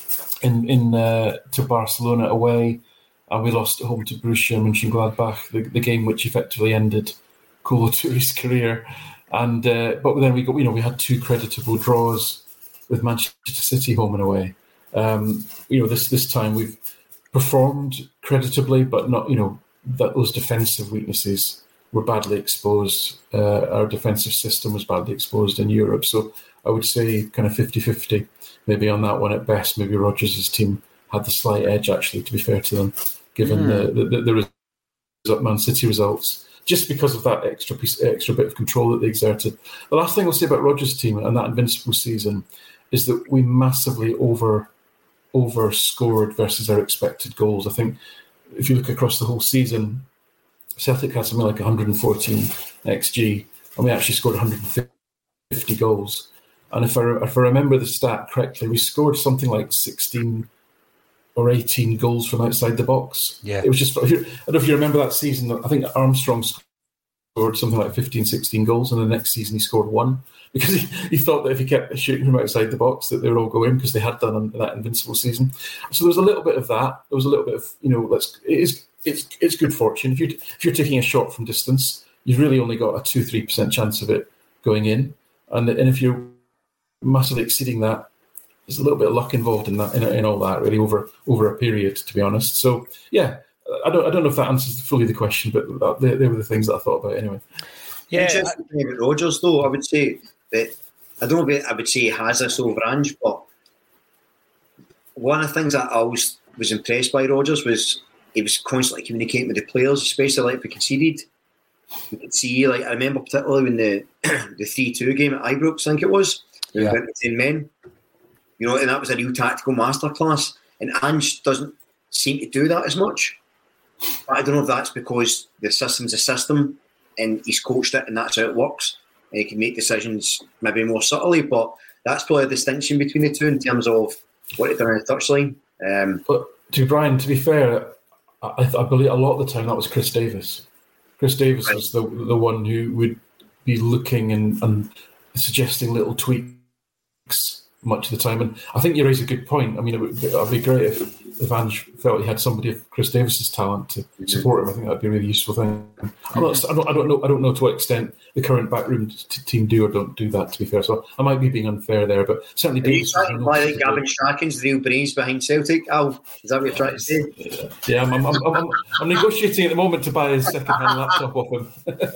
[SPEAKER 10] in in uh, to Barcelona away, and we lost at home to Borussia Mönchengladbach, the, the game which effectively ended Kolo Touré's career. And uh, but then we got, you know, we had two creditable draws with Manchester City home and away. Um, you know, this this time we've performed creditably, but not, you know, that those defensive weaknesses were badly exposed. Uh, our defensive system was badly exposed in Europe. So I would say kind of fifty-fifty. Maybe on that one at best. Maybe Rodgers' team had the slight edge, actually, to be fair to them, given mm. the, the, the, the Man City results, just because of that extra piece, extra bit of control that they exerted. The last thing I'll say about Rodgers' team and that invincible season is that we massively over over scored versus our expected goals. I think if you look across the whole season, Celtic had something like one hundred fourteen X G, and we actually scored one hundred fifty goals. And if I, if I remember the stat correctly, we scored something like sixteen or eighteen goals from outside the box.
[SPEAKER 9] Yeah.
[SPEAKER 10] It was just, I don't know if you remember that season, I think Armstrong scored something like fifteen, sixteen goals, and the next season he scored one, because he, he thought that if he kept shooting from outside the box that they would all go in, because they had done in that invincible season. So there was a little bit of that. There was a little bit of, you know, let's, it is, it's, it's good fortune. If, you, if you're taking a shot from distance, you've really only got a two to three percent chance of it going in. And, and if you're massively exceeding that, there's a little bit of luck involved in that, in, in all that, really, over over a period, to be honest. So yeah, I don't I don't know if that answers fully the question, but that, they, they were the things that I thought about anyway.
[SPEAKER 11] Yeah, interesting thing about Rodgers, though, I would say that I don't know if I would say he has this over Ange, but one of the things that I always was impressed by Rodgers was he was constantly communicating with the players, especially like if we conceded. You could see, like I remember particularly when the the three two game at Ibrox, I think it was. We yeah. went to ten men, you know, and that was a real tactical masterclass. And Ange doesn't seem to do that as much. But I don't know if that's because the system's a system and he's coached it and that's how it works. And he can make decisions maybe more subtly, but that's probably a distinction between the two in terms of what he done on the touchline. Um,
[SPEAKER 10] but to Brian, to be fair, I, I believe a lot of the time that was Chris Davis. Chris Davis right. was the the one who would be looking and, and suggesting little tweaks much of the time. And I think you raise a good point. I mean, it would, it would be great if, if Ange felt he had somebody of Chris Davis's talent to support him. I think that'd be a really useful thing. I'm not, I don't, I don't know. I don't know to what extent the current backroom t- team do or don't do that. To be fair, so I might be being unfair there, but certainly.
[SPEAKER 11] Are you trying to imply that Gavin Strachan's the real brains behind Celtic? Al, is that what you're trying to say?
[SPEAKER 10] Yeah, yeah I'm, I'm, I'm, I'm, I'm negotiating at the moment to buy his second-hand laptop off him.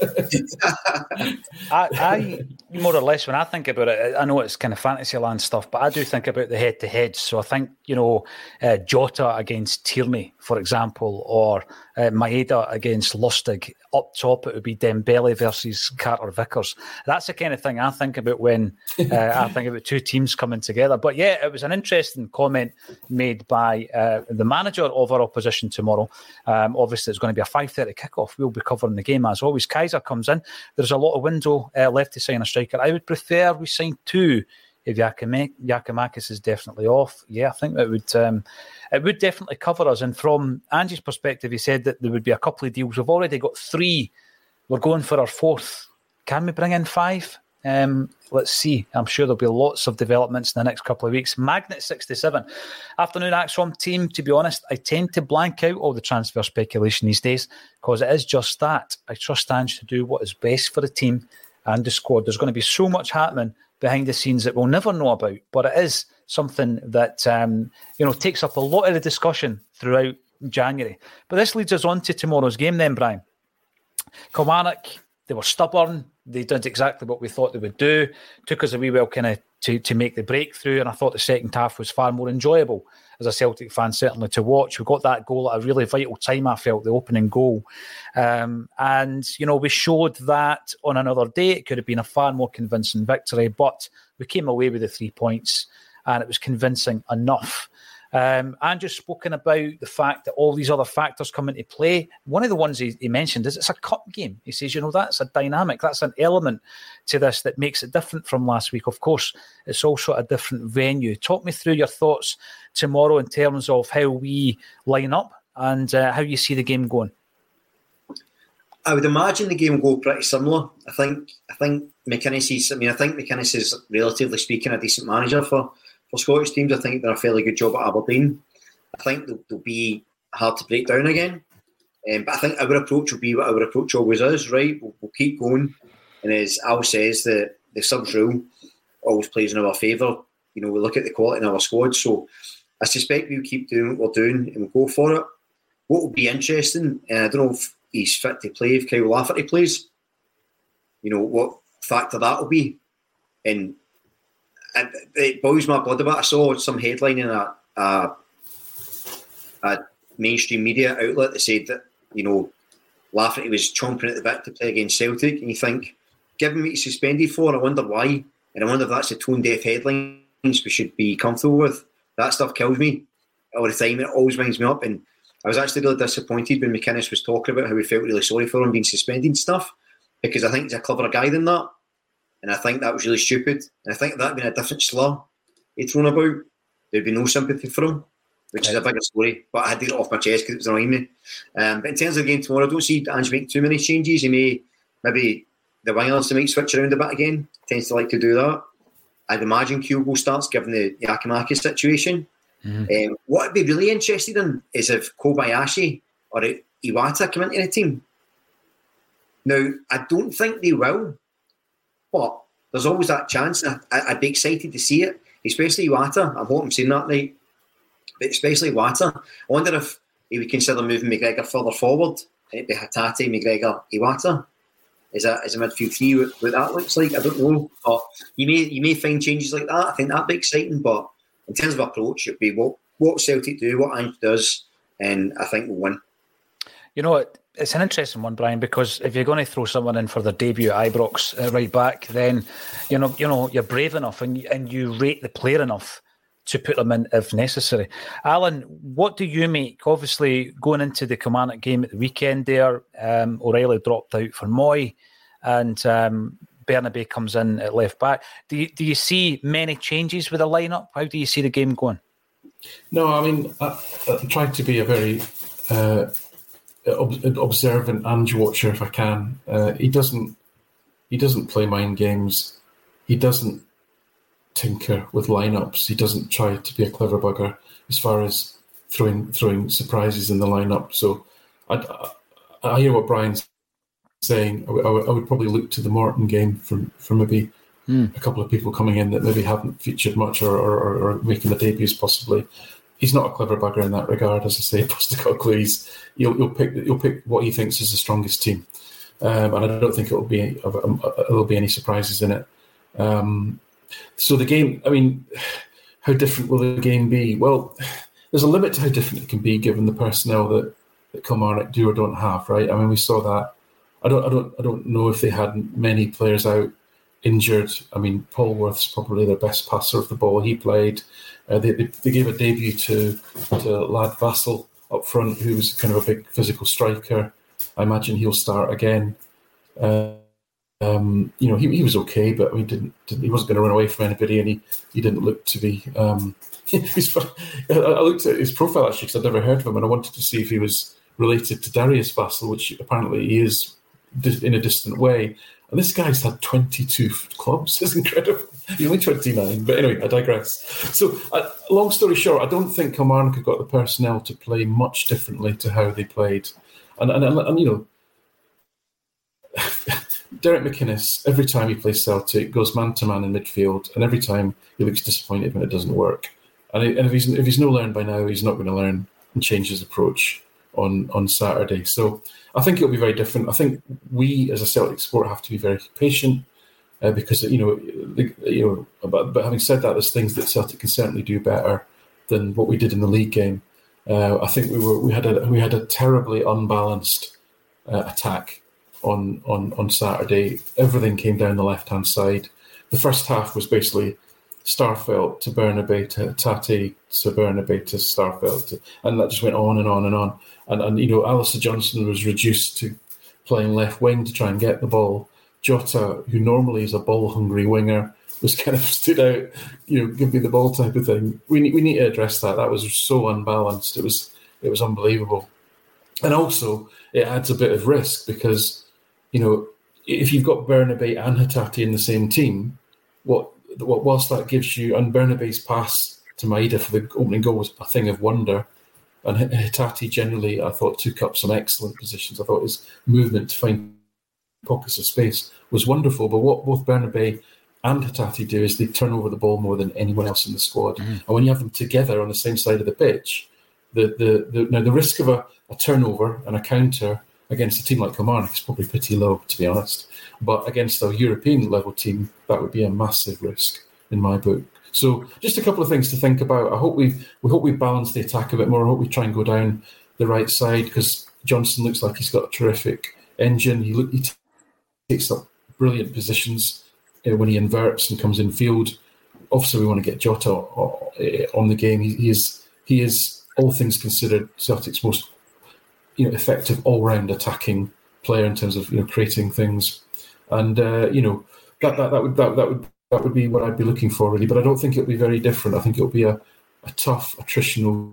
[SPEAKER 9] I, I more or less, when I think about it, I know it's kind of fantasy land stuff, but I do think about the head-to-head. So I think, you know, uh, Jota against Tierney, for example, or uh, Maeda against Lustig. Up top, it would be Dembele versus Carter Vickers. That's the kind of thing I think about when uh, I think about two teams coming together. But yeah, it was an interesting comment made by uh, the manager of our opposition tomorrow. Um, obviously, it's going to be a five thirty kickoff. We'll be covering the game as always. Kaiser comes in. There's a lot of window uh, left to sign a striker. I would prefer we sign two. If Giakoumakis is definitely off, yeah, I think that would um, it would definitely cover us. And from Angie's perspective, he said that there would be a couple of deals. We've already got three. We're going for our fourth. Can we bring in five? Um, let's see. I'm sure there'll be lots of developments in the next couple of weeks. Magnet sixty-seven. Afternoon, Axom team. To be honest, I tend to blank out all the transfer speculation these days because it is just that. I trust Ange to do what is best for the team and the squad. There's going to be so much happening behind the scenes that we'll never know about, but it is something that um, you know takes up a lot of the discussion throughout January. But this leads us on to tomorrow's game then, Brian. Kilmarnock, they were stubborn. They did exactly what we thought they would do. Took us a wee while kind of to, to make the breakthrough, and I thought the second half was far more enjoyable as a Celtic fan, certainly to watch. We got that goal at a really vital time, I felt, the opening goal. Um, and, you know, we showed that on another day. It could have been a far more convincing victory, but we came away with the three points, and it was convincing enough. Um, Andrew's spoken about the fact that all these other factors come into play. One of the ones he, he mentioned is it's a cup game. He says, you know, that's a dynamic, that's an element to this that makes it different from last week. Of course, it's also a different venue. Talk me through your thoughts tomorrow in terms of how we line up and uh, how you see the game going.
[SPEAKER 11] I would imagine the game will go pretty similar. I think I think McInnes is, I mean, I think McInnes is, relatively speaking, a decent manager for For Scottish teams. I think they've done a fairly good job at Aberdeen. I think they'll, they'll be hard to break down again. Um, but I think our approach will be what our approach always is, right? We'll, we'll keep going. And as Al says, the, the subs rule always plays in our favour. You know, we look at the quality in our squad. So I suspect we'll keep doing what we're doing and we'll go for it. What will be interesting, and I don't know if he's fit to play, if Kyle Lafferty plays, you know, what factor that will be. And It, it boils my blood a bit. I saw some headline in a, a, a mainstream media outlet that said that, you know, Lafferty was chomping at the bit to play against Celtic, and you think, given what he's suspended for, I wonder why, and I wonder if that's the tone-deaf headlines we should be comfortable with. That stuff kills me all the time. It always winds me up, and I was actually really disappointed when McInnes was talking about how he felt really sorry for him being suspended and stuff, because I think he's a cleverer guy than that. And I think that was really stupid. And I think if that had been a different slur he'd thrown about, there'd be no sympathy for him, which is a bigger story. But I had to get it off my chest because it was annoying me. Um, but in terms of the game tomorrow, I don't see Ange making too many changes. He may, maybe the wingers might switch around a bit again. Tends to like to do that. I'd imagine Kyogo starts given the Yakimakis situation. Mm. Um, what I'd be really interested in is if Kobayashi or Iwata come into the team. Now, I don't think they will. But there's always that chance. I, I'd be excited to see it, especially Iwata. I hope I'm saying that right. But especially Iwata. I wonder if he would consider moving McGregor further forward. It'd be Hatate, McGregor, Iwata. Is that is a midfield three what, what that looks like? I don't know. But you may you may find changes like that. I think that'd be exciting. But in terms of approach, it'd be what, what Celtic do, what Ange does, and I think we'll win.
[SPEAKER 9] You know what? It's an interesting one, Brian, because if you're going to throw someone in for their debut at Ibrox uh, right back, then you know you know you're brave enough and and you rate the player enough to put them in if necessary. Alan, what do you make? Obviously, going into the Kilmarnock game at the weekend, there um, O'Reilly dropped out for Moy, and um, Bernabe comes in at left back. Do you, do you see many changes with the lineup? How do you see the game going?
[SPEAKER 10] No, I mean I, I'm trying to be a very Uh, observant Ange watcher if I can. Uh, he doesn't he doesn't play mind games. He doesn't tinker with lineups. He doesn't try to be a clever bugger as far as throwing throwing surprises in the lineup. So I, I, I hear what Brian's saying. I, I, I would probably look to the Morton game for for maybe mm. a couple of people coming in that maybe haven't featured much or or, or making the debuts possibly. He's not a clever bugger in that regard, as I say. Postecoglou, he's he'll, he'll pick he'll pick what he thinks is the strongest team, um, and I don't think it'll be um, there'll be any surprises in it. Um, so the game, I mean, how different will the game be? Well, there's a limit to how different it can be given the personnel that, that Kilmarnock do or don't have, right? I mean, we saw that. I don't I don't I don't know if they had many players out injured. I mean, Polworth's probably their best passer of the ball. He played. Uh, they, they they gave a debut to to Lad Vassell up front, who was kind of a big physical striker. I imagine he'll start again. Uh, um, you know, he he was okay, but he didn't, didn't he wasn't going to run away from anybody, and he, he didn't look to be. Um, he's, I looked at his profile actually because I'd never heard of him, and I wanted to see if he was related to Darius Vassell, which apparently he is in a distant way. And this guy's had twenty-two clubs. It's incredible. He's only twenty-nine. But anyway, I digress. So, uh, long story short, I don't think Kilmarnock have got the personnel to play much differently to how they played. And, and, and, and you know, Derek McInnes, every time he plays Celtic, goes man-to-man in midfield. And every time he looks disappointed when it doesn't work. And, and if he's if he's no learned by now, he's not going to learn and change his approach on, on Saturday. So I think it'll be very different. I think we, as a Celtic sport, have to be very patient uh, because, you know, the, you know. But, but having said that, there's things that Celtic can certainly do better than what we did in the league game. Uh, I think we were we had a we had a terribly unbalanced uh, attack on, on on Saturday. Everything came down the left hand side. The the first half was basically Starfelt to Bernabei to Tati to Bernabei to Starfelt, to, and that just went on and on and on. And, and you know, Alistair Johnston was reduced to playing left wing to try and get the ball. Jota, who normally is a ball-hungry winger, was kind of stood out, you know, give me the ball type of thing. We need we need to address that. That was so unbalanced. It was it was unbelievable. And also, it adds a bit of risk because, you know, if you've got Bernabei and Hatate in the same team, what what whilst that gives you, and Bernabei's pass to Maeda for the opening goal was a thing of wonder. And Hatate generally, I thought, took up some excellent positions. I thought his movement to find pockets of space was wonderful. But what both Bernabei and Hatate do is they turn over the ball more than anyone else in the squad. Mm. And when you have them together on the same side of the pitch, the the, the now the risk of a, a turnover and a counter against a team like Kilmarnock is probably pretty low, to be honest. But against a European level team, that would be a massive risk in my book. So just a couple of things to think about. I hope we we hope we balance the attack a bit more. I hope we try and go down the right side because Johnson looks like he's got a terrific engine. He look he t- takes up brilliant positions uh, when he inverts and comes in field. Obviously, we want to get Jota on the game. He, he is he is all things considered Celtic's most you know effective all round attacking player in terms of you know creating things, and uh, you know that that that would that that would. That would be what I'd be looking for, really. But I don't think it'll be very different. I think it'll be a, a tough, attritional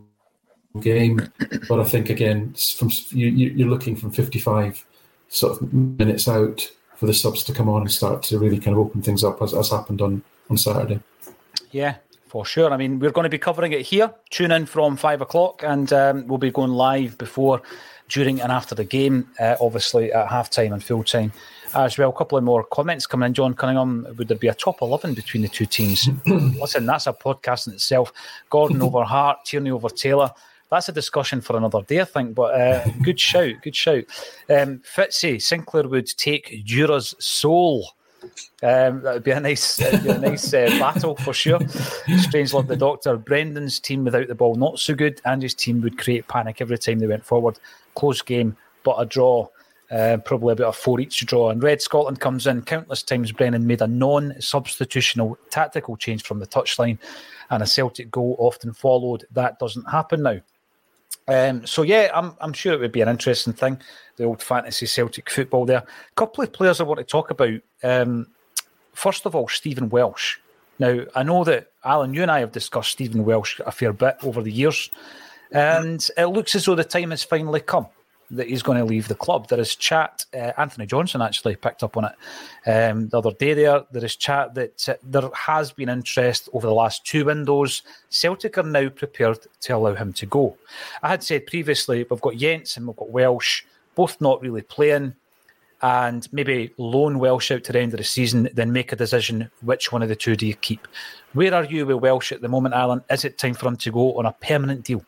[SPEAKER 10] game. But I think, again, from you, you're looking from fifty-five sort of minutes out for the subs to come on and start to really kind of open things up, as, as happened on, on Saturday.
[SPEAKER 9] Yeah, for sure. I mean, we're going to be covering it here. Tune in from five o'clock, and um, we'll be going live before, during, and after the game, uh, obviously at half-time and full-time as well. A couple of more comments coming in. John Cunningham, would there be a top eleven between the two teams? Listen, that's a podcast in itself. Gordon over Hart, Tierney over Taylor. That's a discussion for another day, I think. But uh, good shout, good shout. Um, Fitzy, Sinclair would take Jura's soul. Um, that would be a nice, be a nice uh, battle for sure. Strangelove the Doctor. Brendan's team without the ball not so good. Andy's team would create panic every time they went forward. Close game, but a draw. Uh, probably about a four each draw. And Red Scotland comes in. Countless times Brennan made a non-substitutional tactical change from the touchline, and a Celtic goal often followed. That doesn't happen now. Um, so yeah, I'm I'm sure it would be an interesting thing. The old fantasy Celtic football there. A couple of players I want to talk about. Um, first of all, Stephen Welsh. Now I know that Alan, you and I have discussed Stephen Welsh a fair bit over the years, and it looks as though the time has finally come that he's going to leave the club. There is chat, uh, Anthony Johnson actually picked up on it um, the other day there. There is chat that uh, there has been interest over the last two windows. Celtic are now prepared to allow him to go. I had said previously, we've got Jens and we've got Welsh, both not really playing, and maybe loan Welsh out to the end of the season, then make a decision which one of the two do you keep. Where are you with Welsh at the moment, Alan? Is it time for him to go on a permanent deal?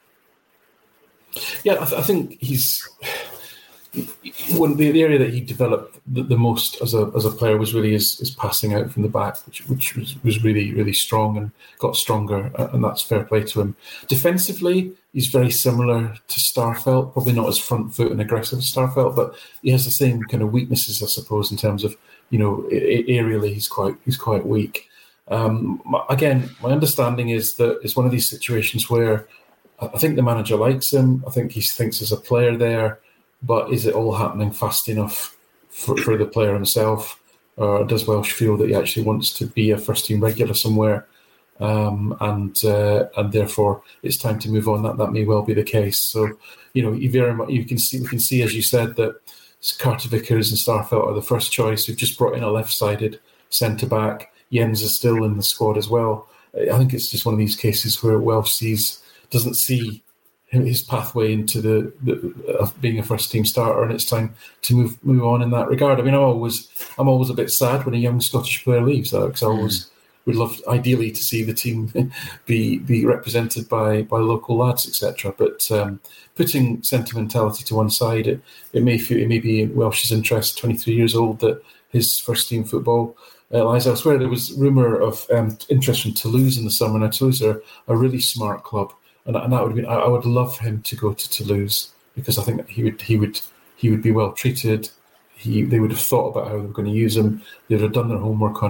[SPEAKER 10] Yeah, I, th- I think he's one the, the area that he developed the, the most as a as a player was really his, his passing out from the back, which which was, was really really strong and got stronger, and that's fair play to him. Defensively, he's very similar to Starfelt, probably not as front foot and aggressive as Starfelt, but he has the same kind of weaknesses, I suppose, in terms of you know aerially he's quite he's quite weak. Um, again, my understanding is that it's one of these situations where I think the manager likes him. I think he thinks there's a player there, but is it all happening fast enough for, for the player himself? Or does Welsh feel that he actually wants to be a first-team regular somewhere, um, and uh, and therefore it's time to move on? That that may well be the case. So, you know, you very much you can see we can see as you said that Carter Vickers and Starfelt are the first choice. We've just brought in a left-sided centre back. Jens is still in the squad as well. I think it's just one of these cases where Welsh sees. doesn't see his pathway into the, the of being a first team starter, and it's time to move move on in that regard. I mean, I'm always I'm always a bit sad when a young Scottish player leaves, because I always mm. would love ideally to see the team be be represented by by local lads, et cetera. But um, putting sentimentality to one side, it, it may feel, it may be in Welsh's interest, twenty-three years old, that his first team football uh, lies elsewhere. There was rumour of um, interest from Toulouse in the summer. Now Toulouse are a really smart club. And, and that would have been. I, I would love him to go to Toulouse, because I think that he would. He would. He would be well treated. He. They would have thought about how they were going to use him. They would have done their homework on him.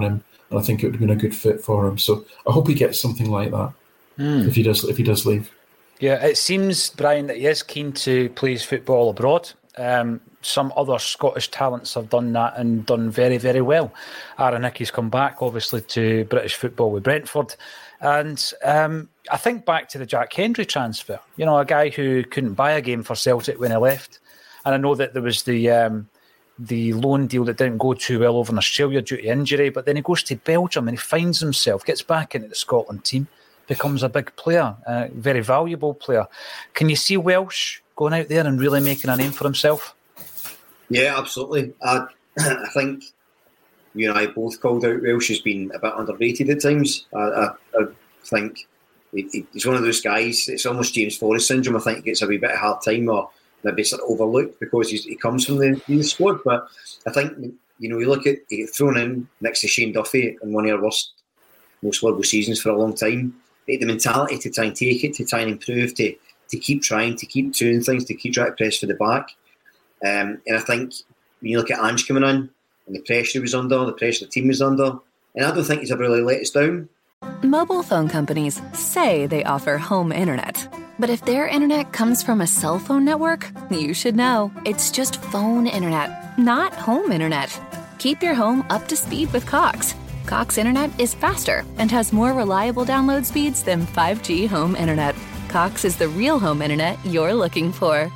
[SPEAKER 10] and I think it would have been a good fit for him. So I hope he gets something like that mm. if he does if he does leave.
[SPEAKER 9] Yeah, it seems, Brian, that he is keen to play his football abroad. Um, some other Scottish talents have done that and done very, very well. Aaron Hickey's come back, obviously, to British football with Brentford. And um, I think back to the Jack Hendry transfer. You know, a guy who couldn't buy a game for Celtic when he left. And I know that there was the um, the loan deal that didn't go too well over in Australia due to injury, but then he goes to Belgium and he finds himself, gets back into the Scotland team, becomes a big player, a very valuable player. Can you see Welsh going out there and really making a name for himself?
[SPEAKER 11] Yeah, absolutely. I, I think you and I both called out Welsh as being a bit underrated at times. I, I, I think he, he's one of those guys, it's almost James Forrest syndrome. I think he gets a wee bit of hard time or maybe sort of overlooked because he's, he comes from the youth squad. But I think, you know, you look at, he get thrown in next to Shane Duffy in one of our worst, most horrible seasons for a long time. But the mentality to try and take it, to try and improve, to to keep trying, to keep doing things, to keep trying to press for the back. Um, and I think when you look at Ange coming in and the pressure he was under, the pressure the team was under, and I don't think he's ever really let us down.
[SPEAKER 4] Mobile phone companies say they offer home internet. But if their internet comes from a cell phone network, you should know. It's just phone internet, not home internet. Keep your home up to speed with Cox. Cox Internet is faster and has more reliable download speeds than five G home internet. Cox is the real home internet you're looking for.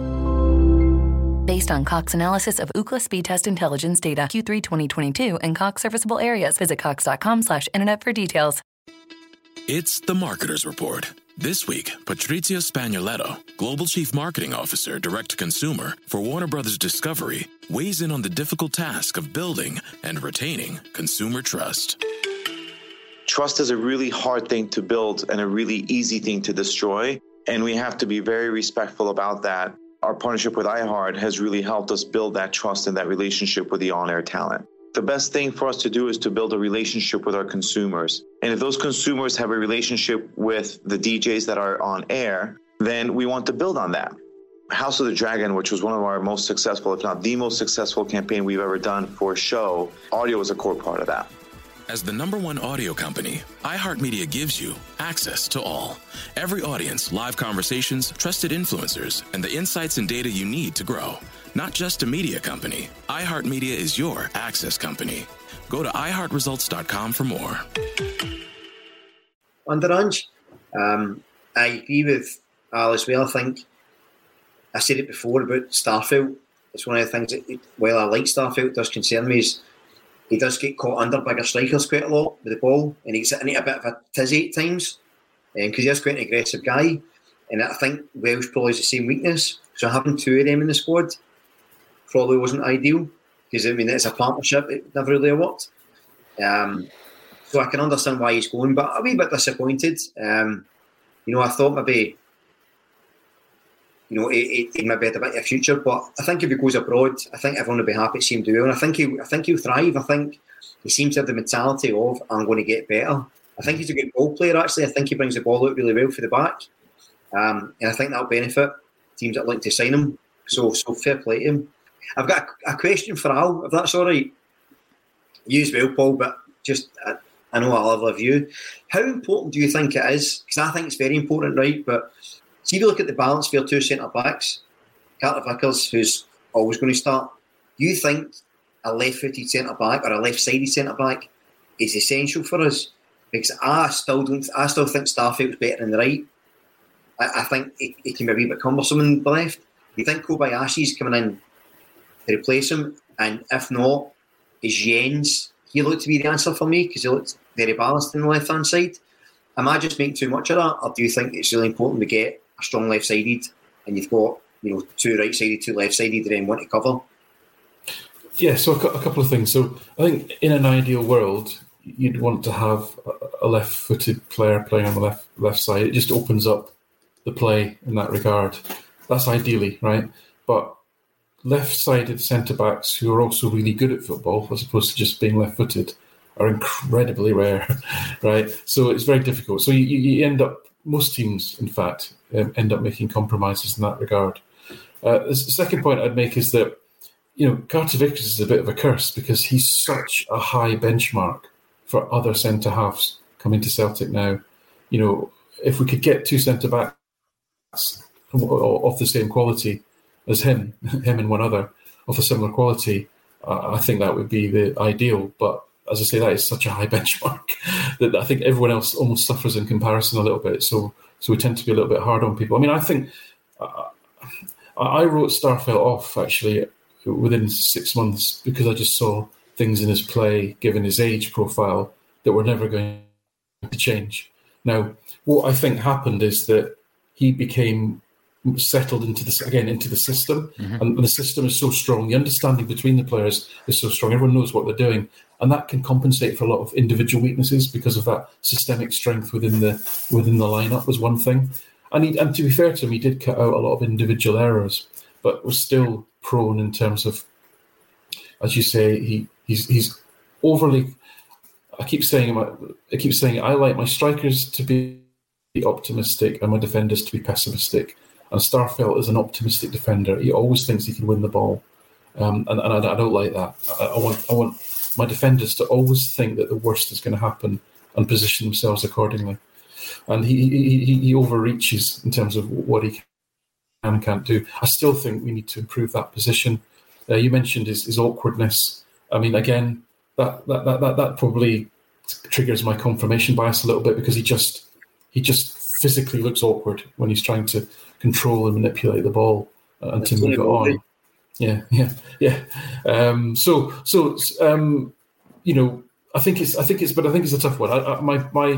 [SPEAKER 4] Based on Cox analysis of Ookla speed test intelligence data Q three twenty twenty-two and Cox serviceable areas, visit cox.com slash internet for details.
[SPEAKER 12] It's the Marketer's Report. This week, Patrizia Spagnoletto, Global Chief Marketing Officer, Direct-to-Consumer for Warner Brothers Discovery, weighs in on the difficult task of building and retaining consumer trust.
[SPEAKER 13] Trust is a really hard thing to build and a really easy thing to destroy, and we have to be very respectful about that. Our partnership with iHeart has really helped us build that trust and that relationship with the on-air talent. The best thing for us to do is to build a relationship with our consumers. And if those consumers have a relationship with the D Js that are on air, then we want to build on that. House of the Dragon, which was one of our most successful, if not the most successful campaign we've ever done for a show, audio was a core part of that.
[SPEAKER 12] As the number one audio company, iHeartMedia gives you access to all. Every audience, live conversations, trusted influencers, and the insights and data you need to grow. Not just a media company, iHeartMedia is your access company. Go to i heart results dot com for more.
[SPEAKER 11] Under Ange, um, I agree with Al as well. I think I said it before about Starfelt. It's one of the things that, while I like Starfelt, does concern me is he does get caught under bigger strikers quite a lot with the ball, and he's in a bit of a tizzy at times because um, he is quite an aggressive guy. And I think Welsh probably has the same weakness. So having two of them in the squad probably wasn't ideal because, I mean, it's a partnership. It never really worked. Um, so I can understand why he's going, but a wee bit disappointed. Um, you know, I thought maybe, you know, he, he maybe had a bit of a future, but I think if he goes abroad, I think everyone will be happy to see him do well. And I think, he, I think he'll thrive. I think he seems to have the mentality of, I'm going to get better. I think he's a good ball player, actually. I think he brings the ball out really well for the back. Um, and I think that'll benefit teams that like to sign him. So, so fair play to him. I've got a, a question for Al, if that's all right. You as well, Paul, but just, I, I know I'll love you. How important do you think it is? Because I think it's very important, right? But see if you look at the balance for your two centre-backs, Carter Vickers, who's always going to start, do you think a left-footed centre-back or a left-sided centre-back is essential for us? Because I still don't, I still think Starfelt's better than the right. I, I think it, it can be a wee bit cumbersome in the left. Do you think Kobayashi's coming in to replace him? And if not, is Jens, he looked to be the answer for me because he looked very balanced on the left-hand side. Am I just making too much of that? Or do you think it's really important to get a strong left-sided and you've got, you know, two right-sided, two left-sided and then one to cover?
[SPEAKER 10] Yeah, so a couple of things. So I think in an ideal world, you'd want to have a left-footed player playing on the left left side. It just opens up the play in that regard. That's ideally, right? But left-sided centre-backs who are also really good at football, as opposed to just being left-footed, are incredibly rare, right? So it's very difficult. So you, you end up, most teams, in fact, um, end up making compromises in that regard. Uh, the second point I'd make is that, you know, Carter Vickers is a bit of a curse because he's such a high benchmark for other centre halves coming to Celtic now. You know, if we could get two centre backs of the same quality as him, him and one other of a similar quality, uh, I think that would be the ideal. But as I say, that is such a high benchmark that I think everyone else almost suffers in comparison a little bit. So, so we tend to be a little bit hard on people. I mean, I think uh, I wrote Starfelt off actually within six months because I just saw things in his play, given his age profile, that were never going to change. Now, what I think happened is that he became settled into this again into the system, mm-hmm. and the system is so strong. The understanding between the players is so strong. Everyone knows what they're doing, and that can compensate for a lot of individual weaknesses because of that systemic strength within the within the lineup was one thing. And, he, and to be fair to him, he did cut out a lot of individual errors, but was still prone in terms of, as you say, he he's he's overly. I keep saying I keep saying I like my strikers to be optimistic and my defenders to be pessimistic. And Starfelt is an optimistic defender. He always thinks he can win the ball, um, and, and I, I don't like that. I, I want I want my defenders to always think that the worst is going to happen and position themselves accordingly. And he he, he, he overreaches in terms of what he can and can't do. I still think we need to improve that position. Uh, you mentioned his, his awkwardness. I mean, again, that that, that that that probably triggers my confirmation bias a little bit because he just he just physically looks awkward when he's trying to control and manipulate the ball and That's to move it on. Yeah, yeah, yeah. Um, so, so um, you know, I think it's, I think it's, but I think it's a tough one. I, I, my, my,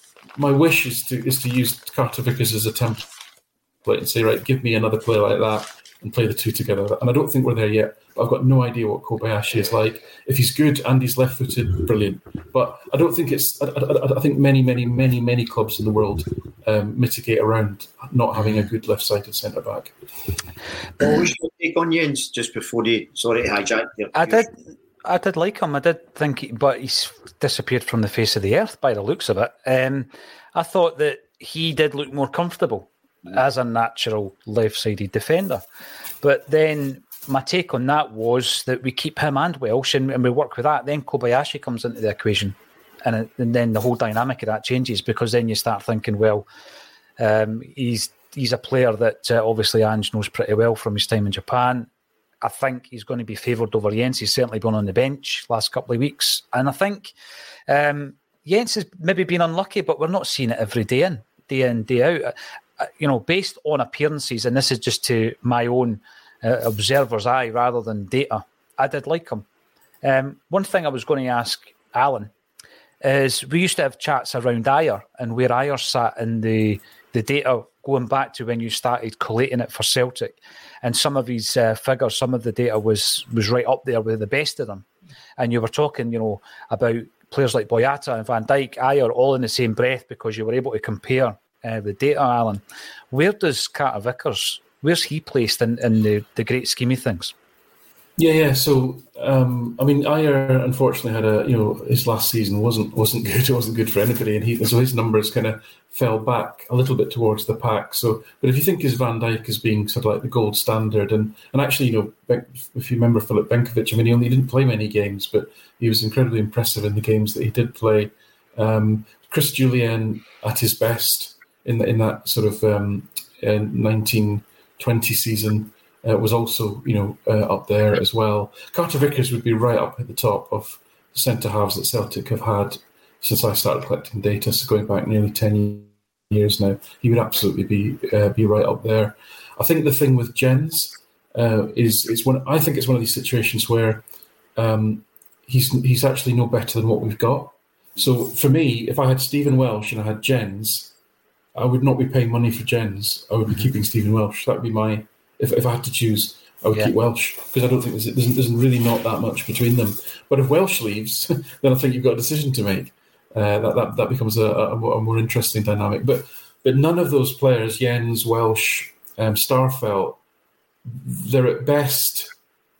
[SPEAKER 10] my wish is to is to use Carter Vickers as a template and say, right, give me another player like that and play the two together. And I don't think we're there yet. But I've got no idea what Kobayashi is like. If he's good and he's left-footed, brilliant. But I don't think it's. I, I, I think many, many, many, many clubs in the world um, mitigate around not having a good left-sided centre back.
[SPEAKER 11] What was your take on Jens just before you? Sorry to hijack you.
[SPEAKER 9] I did. I did like him. I did think, he, but he's disappeared from the face of the earth by the looks of it. Um, I thought that he did look more comfortable as a natural left-sided defender. But then my take on that was that we keep him and Welsh and, and we work with that. Then Kobayashi comes into the equation and, it, and then the whole dynamic of that changes because then you start thinking, well, um, he's he's a player that uh, obviously Ange knows pretty well from his time in Japan. I think he's going to be favoured over Jens. He's certainly been on the bench last couple of weeks. And I think um, Jens has maybe been unlucky, but we're not seeing it every day in, day in, day out. Uh, you know, based on appearances, and this is just to my own uh, observer's eye rather than data, I did like him. Um, one thing I was going to ask Alan is we used to have chats around Ajer and where Ajer sat in the, the data going back to when you started collating it for Celtic. And some of his uh, figures, some of the data was was right up there with the best of them. And you were talking, you know, about players like Boyata and Van Dijk, Ajer, all in the same breath because you were able to compare uh, the data, Alan. Where does Carter Vickers, where's he placed in, in the, the great scheme of things?
[SPEAKER 10] Yeah, yeah. So, um, I mean, Ajer unfortunately had a, you know, his last season wasn't wasn't good. It wasn't good for anybody, and he so his numbers kind of fell back a little bit towards the pack. So, but if you think of Van Dijk as being sort of like the gold standard, and and actually, you know, if you remember Filip Benkovic, I mean, he only didn't play many games, but he was incredibly impressive in the games that he did play. Um, Chris Jullien at his best in the, in that sort of um, uh, nineteen twenty season. Uh, was also, you know, uh, up there as well. Carter Vickers would be right up at the top of centre halves that Celtic have had since I started collecting data, so going back nearly ten years now. He would absolutely be uh, be right up there. I think the thing with Jens uh, is is one. I think it's one of these situations where um, he's he's actually no better than what we've got. So for me, if I had Stephen Welsh and I had Jens, I would not be paying money for Jens. I would be keeping Stephen Welsh. That would be my. If if I had to choose, I would yeah. keep Welsh because I don't think there's, there's, there's really not that much between them. But if Welsh leaves, then I think you've got a decision to make. Uh, that, that that becomes a, a, more, a more interesting dynamic. But but none of those players, Jens, Welsh, um, Starfelt, they're at best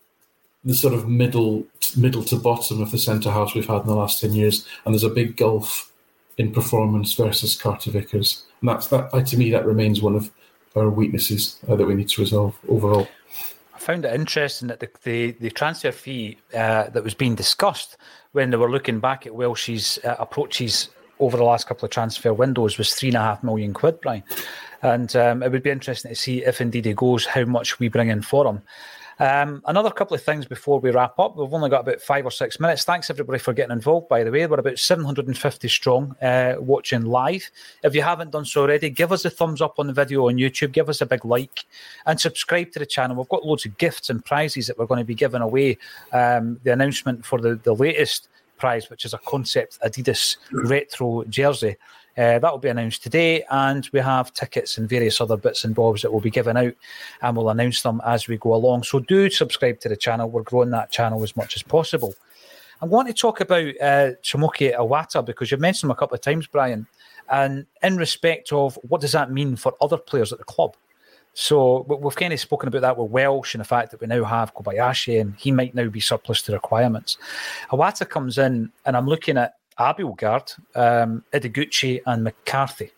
[SPEAKER 10] the sort of middle middle to bottom of the centre halves we've had in the last ten years, and there's a big gulf in performance versus Carter Vickers, and that's that. To me, that remains one of our weaknesses uh, that we need to resolve overall.
[SPEAKER 9] I found it interesting that the the, the transfer fee uh, that was being discussed when they were looking back at Welsh's uh, approaches over the last couple of transfer windows was three and a half million quid, Brian. And um, it would be interesting to see if indeed he goes, how much we bring in for him. Um, another couple of things before we wrap up. We've only got about five or six minutes. Thanks everybody for getting involved, by the way. We're about seven hundred fifty strong uh, watching live. If you haven't done so already, give us a thumbs up on the video on YouTube, give us a big like and subscribe to the channel. We've got loads of gifts and prizes that we're going to be giving away. Um, the announcement for the, the latest prize, which is a Concept Adidas retro jersey. Uh, that will be announced today, and we have tickets and various other bits and bobs that we'll be giving out, and we'll announce them as we go along. So do subscribe to the channel. We're growing that channel as much as possible. I want to talk about uh, Tomoki Iwata, because you've mentioned him a couple of times, Brian, and in respect of what does that mean for other players at the club. So we've kind of spoken about that with Welsh and the fact that we now have Kobayashi and he might now be surplus to requirements. Iwata comes in, and I'm looking at Abildgaard, um, Ideguchi and McCarthy.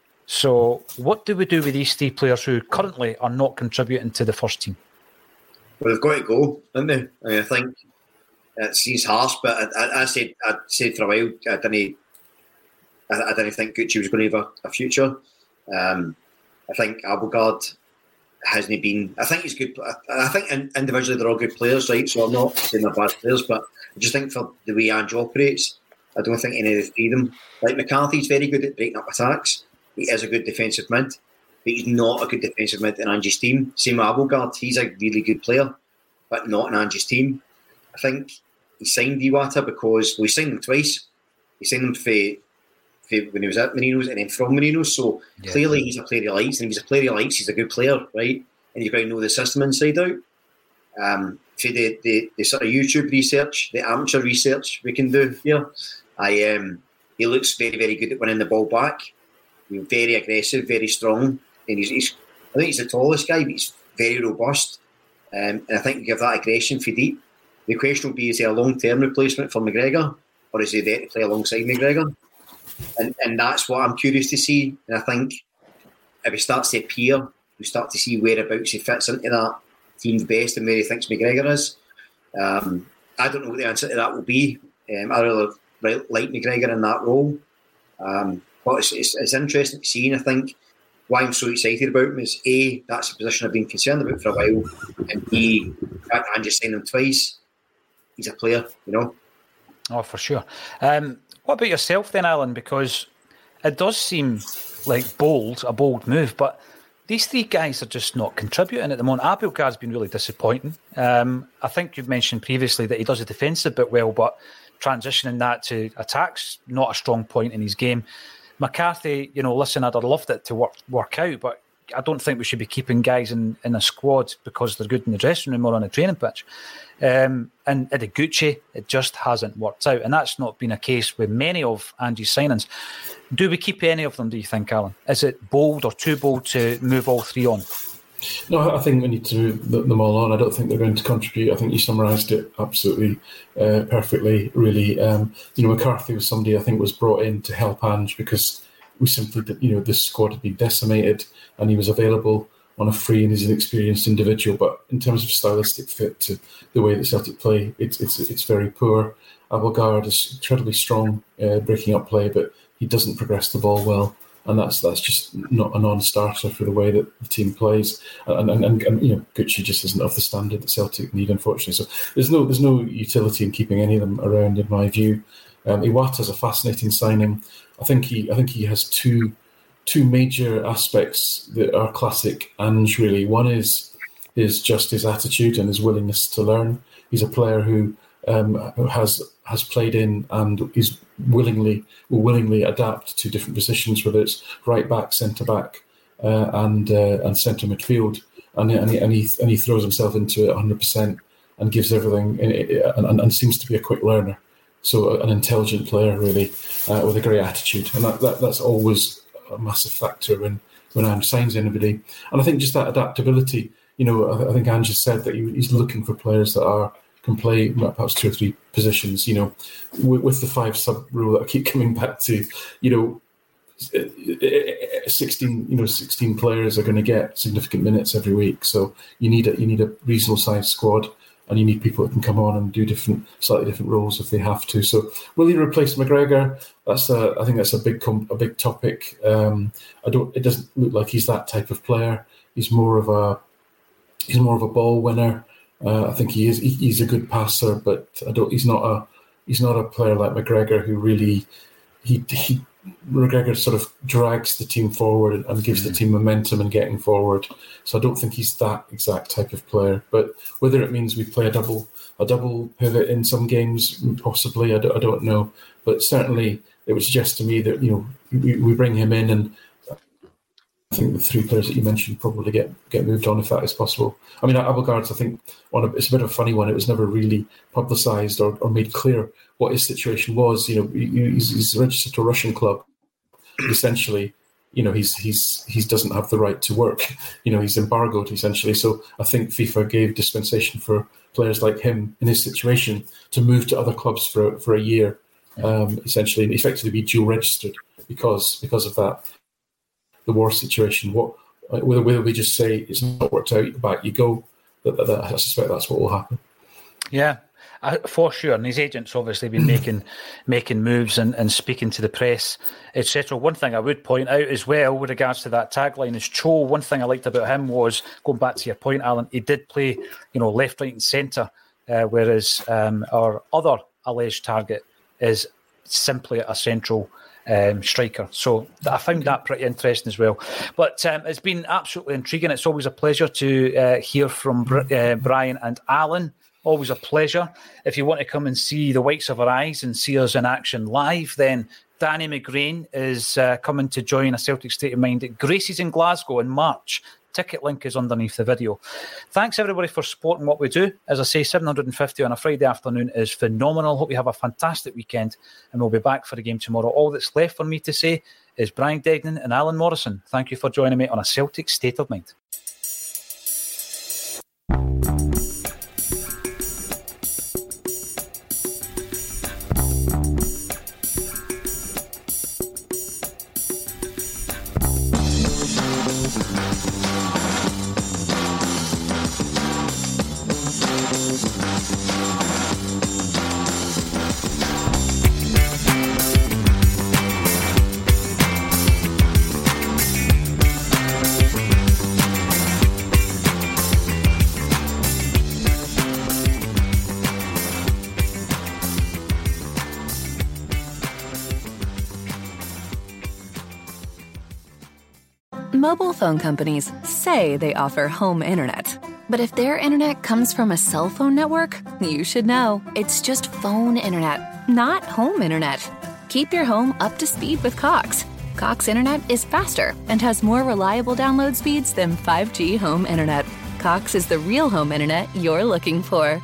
[SPEAKER 9] So what do we do with these three players who currently are not contributing to the first team?
[SPEAKER 11] Well, they've got to go, haven't they? I, mean, I think it seems harsh, but I, I, I said I said for a while I didn't I, I didn't think Gucci was going to have a, a future. Um, I think Abildgaard hasn't been. I think he's good. I, I think individually they're all good players, right? So I'm not saying they're bad players, but I just think for the way Ange operates, I don't think any of the three of them. Like McCarthy's very good at breaking up attacks. He is a good defensive mid, but he's not a good defensive mid in Ange's team. Same with Abildgaard, he's a really good player, but not in Ange's team. I think he signed Iwata because well, he signed him twice. He signed him for, for when he was at Marinos and then from Marinos. So yeah. Clearly he's a player he likes, and if he's a player he likes, he's a good player, right? And you've got to know the system inside out. Um, for the, the, the sort of YouTube research, the amateur research we can do here, I um, he looks very, very good at winning the ball back. He's very aggressive, very strong, and he's, he's I think he's the tallest guy, but he's very robust. Um, and I think you give that aggression for deep. The question will be: is he a long-term replacement for McGregor, or is he there to play alongside McGregor? And and that's what I'm curious to see. And I think if he starts to appear, we start to see whereabouts he fits into that team's best and where he thinks McGregor is. Um, I don't know what the answer to that will be. Um, I really like McGregor in that role. Um, but it's, it's, it's interesting to see, and I think why I'm so excited about him is A, that's a position I've been concerned about for a while, and B, I just signed him twice. He's a player, you know.
[SPEAKER 9] Oh, for sure. Um, what about yourself then, Alan? Because it does seem like bold, a bold move, but these three guys are just not contributing at the moment. Abildgaard's been really disappointing. Um, I think you've mentioned previously that he does a defensive bit well, but transitioning that to attacks, not a strong point in his game. McCarthy, you know, listen, I'd have loved it to work work out, but I don't think we should be keeping guys in, in a squad because they're good in the dressing room or on a training pitch. Um, and Ideguchi, it just hasn't worked out. And that's not been a case with many of Ange's signings. Do we keep any of them, do you think, Alan? Is it bold or too bold to move all three on?
[SPEAKER 10] No, I think we need to move them all on. I don't think they're going to contribute. I think you summarised it absolutely uh, perfectly, really. Um, you know, McCarthy was somebody I think was brought in to help Ange because we simply, did, you know, this squad had been decimated and he was available on a free and he's an experienced individual. But in terms of stylistic fit to the way that Celtic play, it's it's it's very poor. Abildgaard is incredibly strong, uh, breaking up play, but he doesn't progress the ball well. And that's that's just not a non-starter for the way that the team plays, and and, and, and you know, Gucci just isn't of the standard that Celtic need, unfortunately. So there's no there's no utility in keeping any of them around, in my view. Um, Iwata's a fascinating signing. I think he I think he has two two major aspects that are classic Ange, really. One is is just his attitude and his willingness to learn. He's a player who um, has has played in and is willingly will willingly adapt to different positions, whether it's right back, centre back, uh, and uh, and centre midfield, and and he, and he and he throws himself into it one hundred percent and gives everything, and, and, and seems to be a quick learner. So an intelligent player, really, uh, with a great attitude, and that, that that's always a massive factor when when Ange signs anybody. And I think just that adaptability. You know, I, I think Ange has said that he, he's looking for players that are. Can play perhaps two or three positions, you know, with, with the five sub rule that I keep coming back to. You know, sixteen, you know, sixteen players are going to get significant minutes every week. So you need a you need a reasonable sized squad, and you need people that can come on and do different, slightly different roles if they have to. So will he replace McGregor? That's a, I think that's a big com- a big topic. Um, I don't. It doesn't look like he's that type of player. He's more of a he's more of a ball winner. Uh, I think he is. He, he's a good passer, but I don't. He's not a he's not a player like McGregor who really he he. McGregor sort of drags the team forward and, and gives mm-hmm. the team momentum and getting forward. So I don't think he's that exact type of player. But whether it means we play a double a double pivot in some games, possibly, I don't, I don't know. But certainly it would suggest to me that, you know, we, we bring him in, and I think the three players that you mentioned probably get, get moved on if that is possible. I mean, Abelgard's, I think, on a, it's a bit of a funny one. It was never really publicised or, or made clear what his situation was. You know, he's, he's registered to a Russian club. Essentially, you know, he's he's he doesn't have the right to work. You know, he's embargoed essentially. So I think FIFA gave dispensation for players like him in his situation to move to other clubs for for a year, um, essentially, and effectively be dual registered because because of that, the war situation. What whether whether we just say it's not worked out, back you go. That, that, that, I suspect that's what will happen.
[SPEAKER 9] Yeah. Uh, for sure, and his agent's obviously been making making moves and, and speaking to the press, et cetera. One thing I would point out as well with regards to that tagline is Cho. One thing I liked about him was, going back to your point, Alan, he did play, you know, left, right, and centre, uh, whereas um, our other alleged target is simply a central um, striker. So I found that pretty interesting as well. But um, it's been absolutely intriguing. It's always a pleasure to uh, hear from uh, Brian and Alan. Always a pleasure. If you want to come and see the whites of our eyes and see us in action live, then Danny McGrain is uh, coming to join A Celtic State of Mind at Gracie's in Glasgow in March. Ticket link is underneath the video. Thanks, everybody, for supporting what we do. As I say, seven hundred fifty on a Friday afternoon is phenomenal. Hope you have a fantastic weekend, and we'll be back for the game tomorrow. All that's left for me to say is Brian Degnan and Alan Morrison, thank you for joining me on A Celtic State of Mind.
[SPEAKER 4] Mobile phone companies say they offer home internet. But if their internet comes from a cell phone network, you should know. It's just phone internet, not home internet. Keep your home up to speed with Cox. Cox internet is faster and has more reliable download speeds than five G home internet. Cox is the real home internet you're looking for.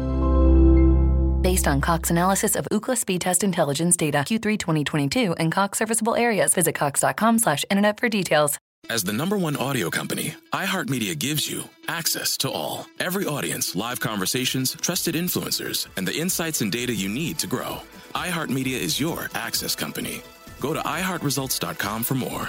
[SPEAKER 4] Based on Cox analysis of Ookla speed test intelligence data Q three twenty twenty-two and Cox serviceable areas, visit cox.com slash internet for details.
[SPEAKER 12] As the number one audio company, iHeartMedia gives you access to all. Every audience, live conversations, trusted influencers, and the insights and data you need to grow. iHeartMedia is your access company. Go to i heart results dot com for more.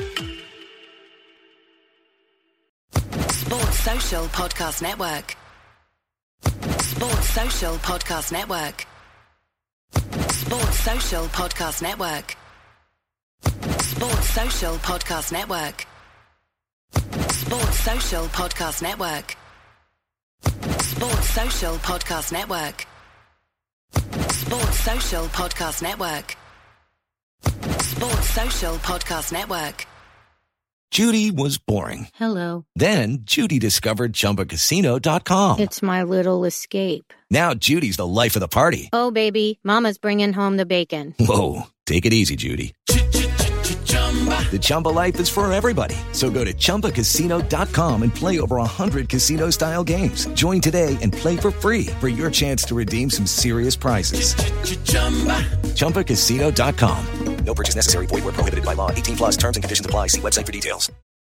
[SPEAKER 8] Sports Social Podcast Network. Sports Social Podcast Network. Sports Social Podcast Network. Sports Social Podcast Network. Sports Social Podcast Network. Sports Social Podcast Network. Sports Social Podcast Network. Sports Social Podcast Network.
[SPEAKER 3] Judy was boring.
[SPEAKER 14] Hello.
[SPEAKER 3] Then Judy discovered Chumba Casino dot com.
[SPEAKER 14] It's my little escape.
[SPEAKER 3] Now Judy's the life of the party.
[SPEAKER 14] Oh, baby, mama's bringing home the bacon.
[SPEAKER 3] Whoa, take it easy, Judy. The Chumba life is for everybody. So go to Chumba Casino dot com and play over one hundred casino-style games. Join today and play for free for your chance to redeem some serious prizes. Chumba Casino dot com. No purchase necessary. Void where prohibited by law. eighteen plus terms and conditions apply. See website for details.